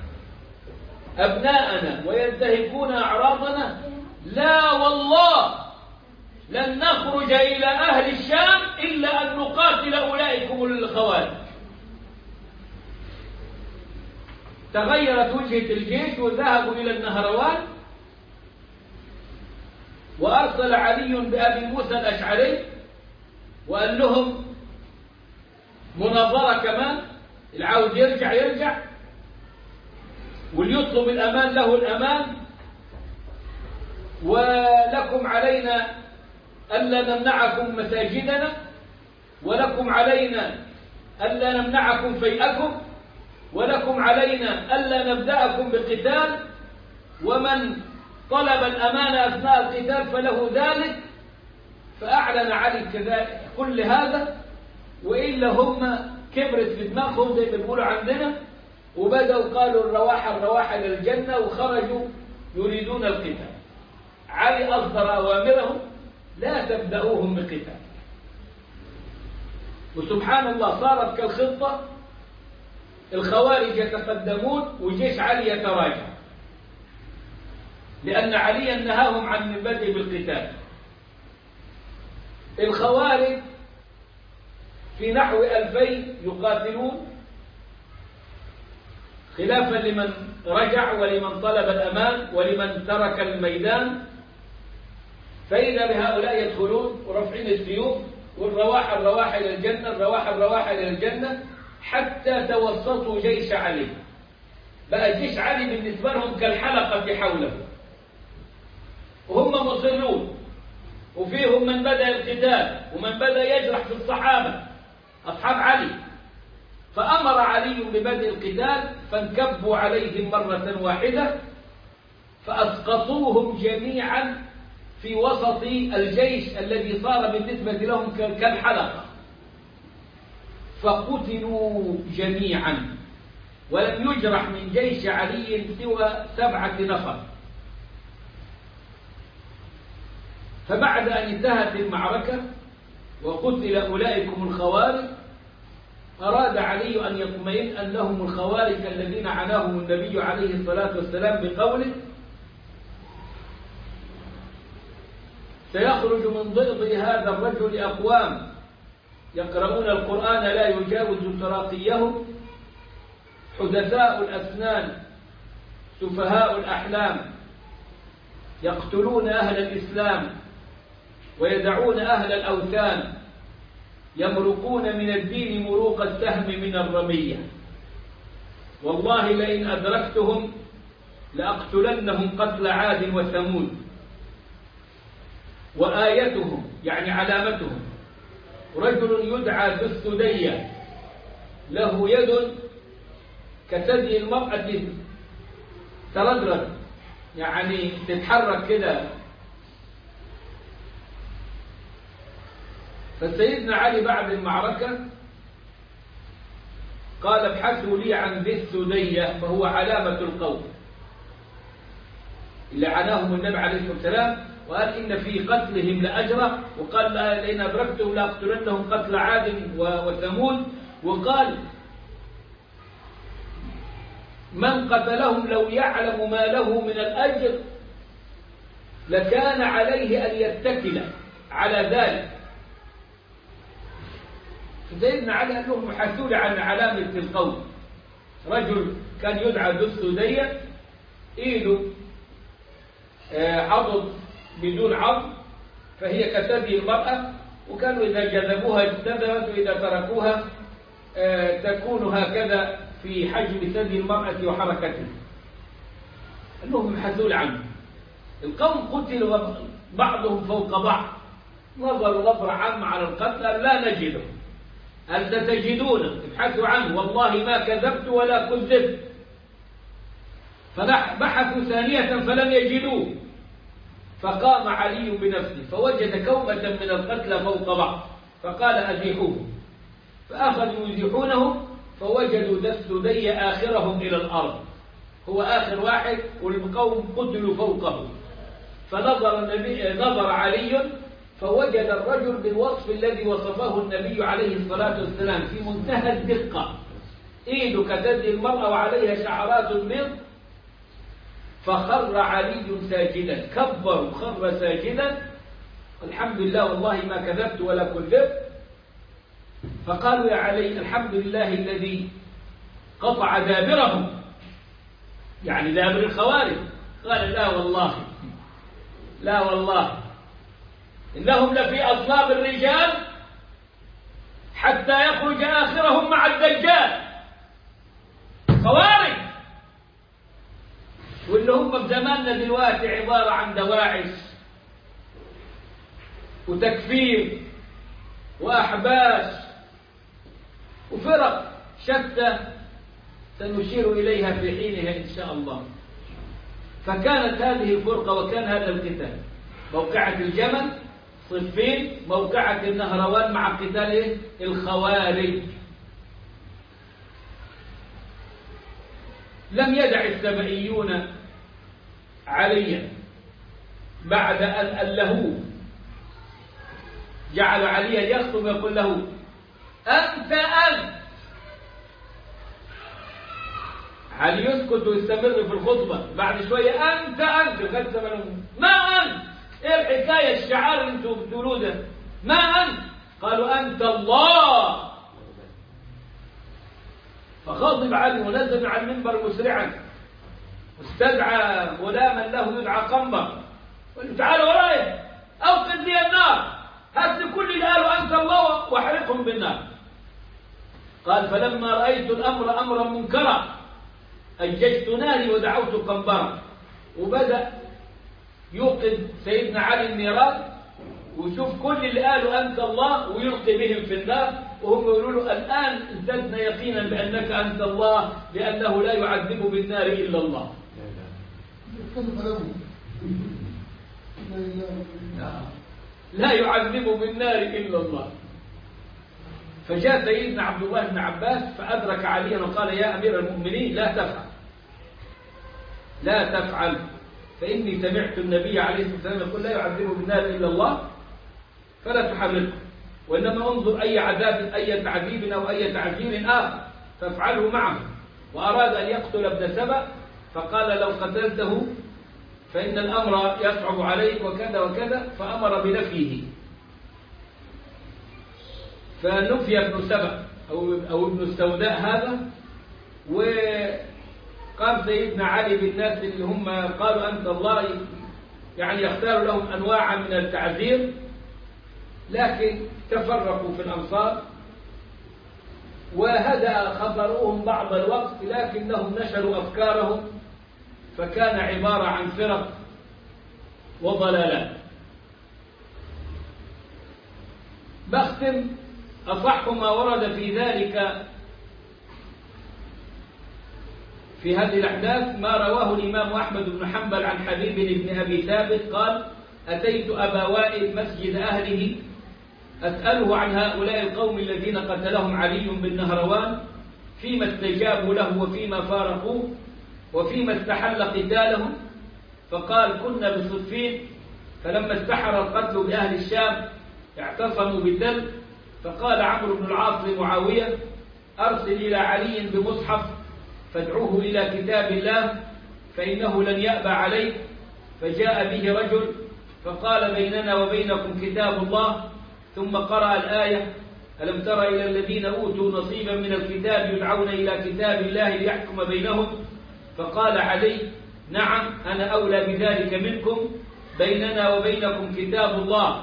أبناءنا وينتهكون أعراضنا؟ لا والله لن نخرج إلى أهل الشام إلا أن نقاتل أولئكم الخوارج. تغيرت وجهة الجيش وذهبوا إلى النهروان، وأرسل علي بأبي موسى الأشعري وقال لهم مناظرة كمان، العاوز يرجع يرجع واللي يطلب الأمان له الأمان، ولكم علينا ألا نمنعكم مساجدنا ولكم علينا ألا نمنعكم فيئكم ولكم علينا ألا نبدأكم بقتال، ومن طلب الأمان أثناء القتال فله ذلك. فأعلن علي كذلك كل هذا، وإلا هم كبرت في دماغهم زي ما بيقولوا عندنا، وبدأوا قالوا الرواح الرواح إلى الجنة وخرجوا يريدون القتال. علي أصدر أوامرهم لا تبدأوهم بقتال، وسبحان الله صارت كالخطة، الخوارج يتقدمون وجيش علي يتراجع، لأن عليا نهاهم عن البدء بالقتال. الخوارج في نحو ألفين يقاتلون خلافا لمن رجع ولمن طلب الأمان ولمن ترك الميدان. فإذا بهؤلاء يدخلون ورفعين السيوف والرواح الرواح إلى الجنة الرواح الرواح إلى الجنة حتى توسطوا جيش علي. بقى جيش علي بالنسبة لهم كالحلقة حوله، وهم مصرون، وفيهم من بدأ القتال ومن بدأ يجرح في الصحابة أصحاب علي. فأمر علي ببدء القتال فانكبوا عليهم مرة واحدة فأسقطوهم جميعا في وسط الجيش الذي صار بالنسبة لهم كالحلقة، فقتلوا جميعا ولم يجرح من جيش علي سوى سبعة نفر. فبعد أن انتهت المعركة وقتل أولئكم الخوارج أراد علي أن يطمئن أنهم الخوارج الذين عناهم النبي عليه الصلاة والسلام بقوله سيخرج من ضئض هذا الرجل أقوام يقرؤون القرآن لا يجاوز تراقيهم حدثاء الأسنان سفهاء الأحلام يقتلون أهل الإسلام ويدعون أهل الأوثان يمرقون من الدين مروق السهم من الرمية. والله لئن أدركتهم لأقتلنهم قتل عاد وثمود. وآيتهم يعني علامتهم رجل يدعى ذو الثدية له يد كثدي المرأة تردرد، يعني تتحرك كده. فسيدنا علي بعد المعركة قال ابحثوا لي عن ذي الثدية فهو علامة القوم. اللي عناهم النبي عليه الصلاة والسلام، وقال إن في قتلهم لأجرا، وقال لئن أدركتهم لأقتلنهم قتل عاد وثمود، وقال من قتلهم لو يعلم ما له من الأجر لكان عليه أن يتكل على ذلك. سيدنا علي قال لهم حثوا لي عن علامة القوم. رجل كان يدعى ذو السدية، إيده عضد بدون عض، فهي كثدي المرأة، وكانوا إذا جذبوها اجتذبت، وإذا تركوها تكون هكذا في حجم ثدي المرأة وحركتها. أنهم يحثون عنه. القوم قتلوا بعضهم فوق بعض، نظروا نظرة عامة على القتل، لا نجده. هل ستجدون؟ ابحثوا عنه، والله ما كذبت ولا كذبت. فبحثوا ثانية فلم يجدوه، فقام علي بنفسه فوجد كومة من القتلى فوق بعض، فقال أزيحوه، فأخذوا يزيحونه فوجدوا ذا السدي آخرهم إلى الأرض، هو آخر واحد، والقوم قتلوا فوقه. فنظر النبي نظر علي فوجد الرجل بالوصف الذي وصفه النبي عليه الصلاة والسلام في منتهى الدقة، إيده كثدي المرأة وعليها شعرات بيض. فخر علي ساجدا، كبر وخر ساجدا، الحمد لله والله ما كذبت ولا كذبت. فقالوا يا علي الحمد لله الذي قطع دابرهم، يعني دابر الخوارج. قال لا والله، لا والله، إنهم لفي أصلاب الرجال حتى يخرج آخرهم مع الدجال. خوارج، واللي هم في زماننا دلوقتي عبارة عن دواعش وتكفير وأحباش وفرق شتى سنشير إليها في حينها إن شاء الله. فكانت هذه الفرقة وكان هذا القتال، موقعة الجمل صفين، موقعة النهروان مع قتال الخوارج. لم يدع السبئيون عليا بعد أن ألهوه، جعل عليا يخطب ويقول له أنت أنت. علي يسكت ويستمر في الخطبة، بعد شوية أنت أنت، ما أنت، إيه الحكاية الشعار اللي أنتم بتقولوه ده؟ ما أنت؟ قالوا أنت الله. فغضب علي ونزل على المنبر مسرعا، واستدعى غلاما له يدعى قنبر، قال له تعال ورايا أوقد لي النار، هات لي كل اللي قالوا أنت الله واحرقهم بالنار. قال فلما رأيت الأمر أمرا منكرا أججت ناري ودعوت قنبرا، وبدأ يوقد سيدنا علي النيران ويشوف كل اللي قالوا أنت الله ويلقي بهم في النار، وهم يقولوا له الآن ازددنا يقينا بأنك أنت الله، لأنه لا يعذب بالنار إلا الله. لا يعذب بالنار إلا الله. فجاء سيدنا عبد الله بن عباس فأدرك عليا وقال يا أمير المؤمنين لا تفعل، لا تفعل، فإني سمعت النبي عليه الصلاة والسلام يقول لا يعذب بالنار إلا الله، فلا تحرقه، وإنما انظر أي عذاب أي تعذيب أو أي تعذير آخر فافعله معه. وأراد أن يقتل ابن سبأ، فقال لو قتلته فإن الأمر يصعب عليك وكذا وكذا، فأمر بنفيه. فنفي ابن سبأ أو, أو ابن السوداء هذا، وقام سيدنا علي بالناس اللي هم قالوا أنت الله، يعني يختار لهم أنواع من التعذير، لكن تفرقوا في الأمصار وهدأ خبرهم بعض الوقت، لكنهم نشروا أفكارهم فكان عبارة عن فرق وضلالات. بختم أصح ما ورد في ذلك في هذه الأحداث ما رواه الإمام أحمد بن حنبل عن حبيب بن أبي ثابت قال أتيت أبا وائل مسجد أهله أسأله عن هؤلاء القوم الذين قتلهم علي بالنهروان فيما استجابوا له وفيما فارقوه وفيما استحل قتالهم، فقال كنا بصفين، فلما استحر القتل بأهل الشام اعتصموا بالدم، فقال عمرو بن العاص لمعاوية أرسل إلى علي بمصحف فادعوه إلى كتاب الله فإنه لن يأبى عليه. فجاء به رجل فقال بيننا وبينكم كتاب الله، ثم قرأ الآية ألم تر إلى الذين أوتوا نصيبا من الكتاب يدعون إلى كتاب الله ليحكم بينهم. فقال علي نعم أنا أولى بذلك منكم، بيننا وبينكم كتاب الله.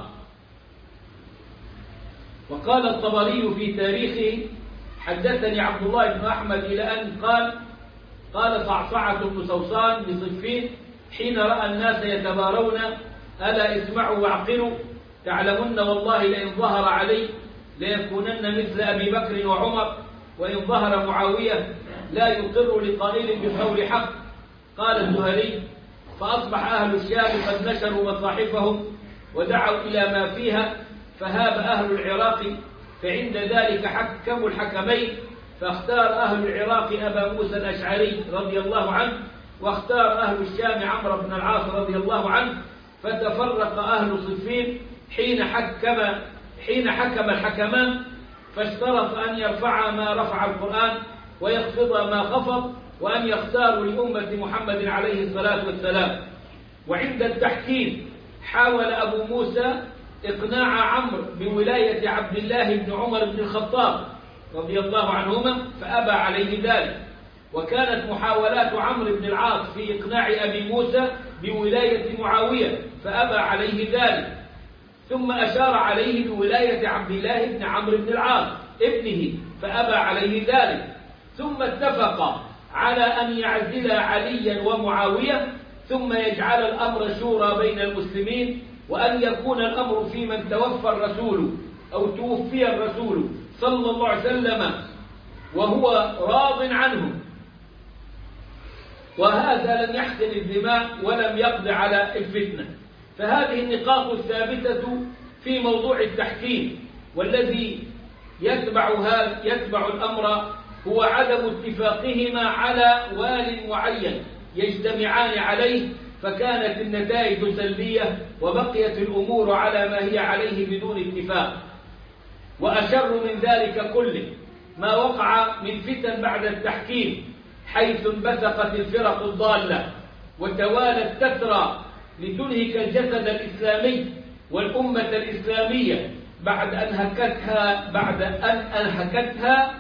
وقال الطبري في تاريخه حدثني عبد الله بن أحمد إلى أن قال قال صعصعة بن صوصان بصفين حين رأى الناس يتبارون ألا اسمعوا واعقلوا تعلمن والله لئن ظهر علي ليكونن مثل أبي بكر وعمر، وإن ظهر معاوية لا يقر لقائل بقول حق. قال الزهري فأصبح أهل الشام قد نشروا مصاحفهم ودعوا إلى ما فيها، فهاب أهل العراق، فعند ذلك حكموا الحكمين، فاختار أهل العراق أبا موسى الأشعري رضي الله عنه، واختار أهل الشام عمرو بن العاص رضي الله عنه، فتفرق أهل صفين حين حكم حين حكم الحكمان، فاشترط أن يرفع ما رفع القرآن ويخفض ما خفض، وأن يختاروا لأمة محمد عليه الصلاة والسلام. وعند التحكيم حاول أبو موسى إقناع عمرو بولاية عبد الله بن عمر بن الخطاب رضي الله عنهما فأبى عليه ذلك، وكانت محاولات عمرو بن العاص في إقناع أبي موسى بولاية معاوية فأبى عليه ذلك، ثم أشار عليه بولاية عبد الله بن عمرو بن العاص ابنه فأبى عليه ذلك، ثم اتفق على أن يعزل عليا ومعاوية، ثم يجعل الأمر شورى بين المسلمين، وأن يكون الأمر في من توفى الرسول أو توفي الرسول صلى الله عليه وسلم وهو راض عنه، وهذا لم يحقن الدماء ولم يقض على الفتنة. فهذه النقاط الثابتة في موضوع التحكيم، والذي يتبع هذا يتبع الأمر هو عدم اتفاقهما على وال معين يجتمعان عليه، فكانت النتائج سلبية وبقيت الأمور على ما هي عليه بدون اتفاق. وأشر من ذلك كله ما وقع من فتن بعد التحكيم، حيث انبثقت الفرق الضالة وتوالت تترى لتنهك الجسد الإسلامي والأمة الإسلامية بعد أن هكتها بعد أن أنهكتها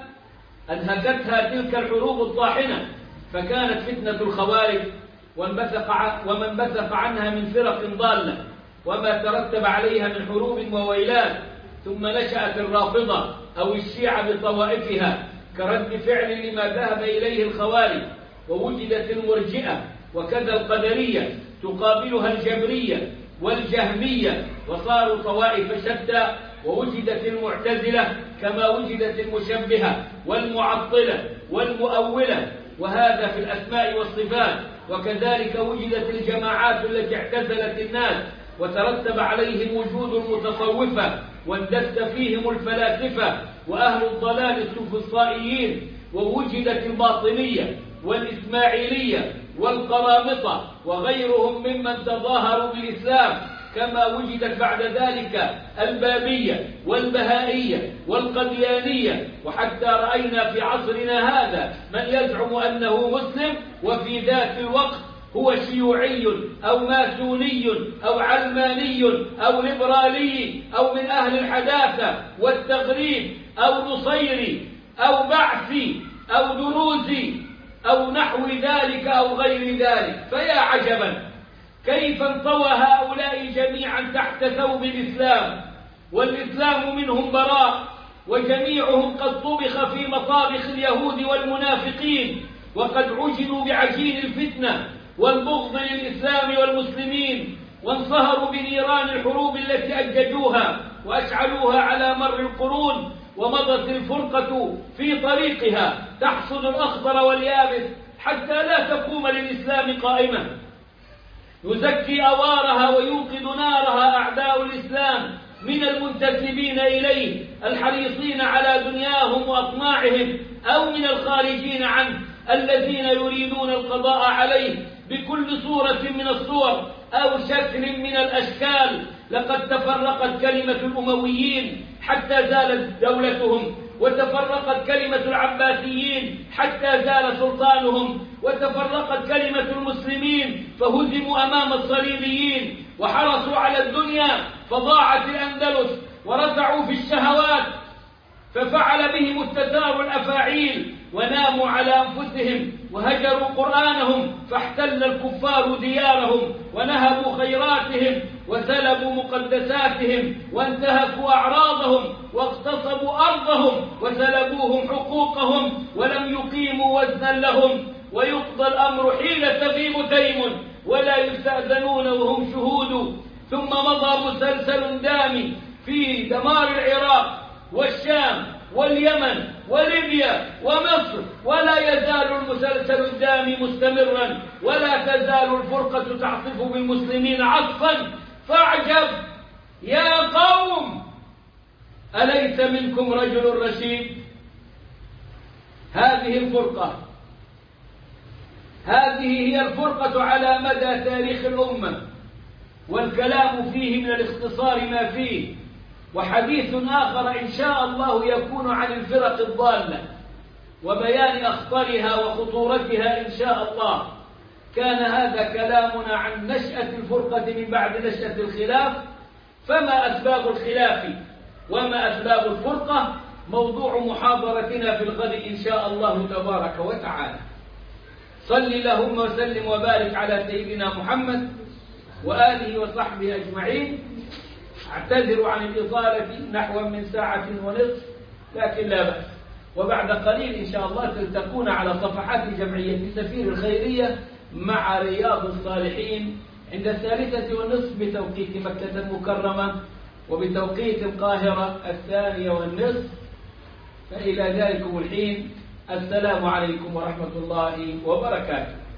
أنهكتها تلك الحروب الطاحنة. فكانت فتنة الخوارج وانبثق وما انبثق عنها من فرق ضالة وما ترتب عليها من حروب وويلات، ثم نشأت الرافضة أو الشيعة بطوائفها كرد فعل لما ذهب إليه الخوارج، ووجدت المرجئة وكذا القدرية تقابلها الجبرية والجهمية، وصاروا طوائف شتى، ووجدت المعتزلة كما وجدت المشبهة والمعطلة والمؤولة، وهذا في الأسماء والصفات. وكذلك وجدت الجماعات التي اعتزلت الناس وترتب عليهم وجود المتصوفة واندس فيهم الفلاسفة وأهل الضلال السفسطائيين، ووجدت الباطنية والإسماعيلية والقرامطة وغيرهم ممن تظاهروا بالإسلام، كما وجدت بعد ذلك البابية والبهائية والقديانية، وحتى رأينا في عصرنا هذا من يزعم أنه مسلم وفي ذات الوقت هو شيوعي أو ماسوني أو علماني أو ليبرالي أو من أهل الحداثة والتغريب أو نصيري أو بعثي أو دروزي أو نحو ذلك أو غير ذلك. فيا عجبا كيف انطوى هؤلاء جميعا تحت ثوب الإسلام، والإسلام منهم براء، وجميعهم قد طبخ في مطابخ اليهود والمنافقين، وقد عجنوا بعجين الفتنة والبغض للإسلام والمسلمين، وانصهروا بنيران الحروب التي أججوها وأشعلوها على مر القرون، ومضت الفرقة في طريقها تحصد الأخضر واليابس حتى لا تقوم للإسلام قائمة. يزكي أوارها ويوقد نارها أعداء الإسلام من المنتسبين إليه الحريصين على دنياهم وأطماعهم، أو من الخارجين عنه الذين يريدون القضاء عليه بكل صورة من الصور أو شكل من الأشكال. لقد تفرقت كلمة الأمويين حتى زالت دولتهم، وتفرقت كلمة العباسيين حتى زال سلطانهم، وتفرقت كلمة المسلمين فهزموا أمام الصليبيين، وحرصوا على الدنيا فضاعت الأندلس، ورفعوا في الشهوات ففعل بهم التتار الأفاعيل، وناموا على أنفسهم وهجروا قرآنهم فاحتل الكفار ديارهم ونهبوا خيراتهم وسلبوا مقدساتهم وانتهكوا أعراضهم واغتصبوا أرضهم وسلبوهم حقوقهم ولم يقيموا وزنا لهم، ويقضى الأمر حين تغيب تيم ولا يستأذنون وهم شهود. ثم مضى مسلسل دامي في دمار العراق والشام واليمن وليبيا ومصر، ولا يزال المسلسل الدامي مستمرا، ولا تزال الفرقة تعصف بالمسلمين عصفا. فاعجب يا قوم، أليس منكم رجل رشيد؟ هذه الفرقة هذه هي الفرقة على مدى تاريخ الأمة، والكلام فيه من الاختصار ما فيه، وحديث آخر إن شاء الله يكون عن الفرق الضالة وبيان أخطرها وخطورتها إن شاء الله. كان هذا كلامنا عن نشأة الفرقة من بعد نشأة الخلاف، فما أسباب الخلاف وما أسباب الفرقة موضوع محاضرتنا في الغد إن شاء الله تبارك وتعالى. صل اللهم وسلم وبارك على سيدنا محمد وآله وصحبه أجمعين. أعتذر عن الإطالة نحو من ساعة ونصف، لكن لا بأس، وبعد قليل إن شاء الله تلتقون على صفحات جمعية سفير الخيرية مع رياض الصالحين عند الثالثة والنصف بتوقيت مكة المكرمة، وبتوقيت القاهرة الثانية والنصف. فإلى ذلك الحين السلام عليكم ورحمة الله وبركاته.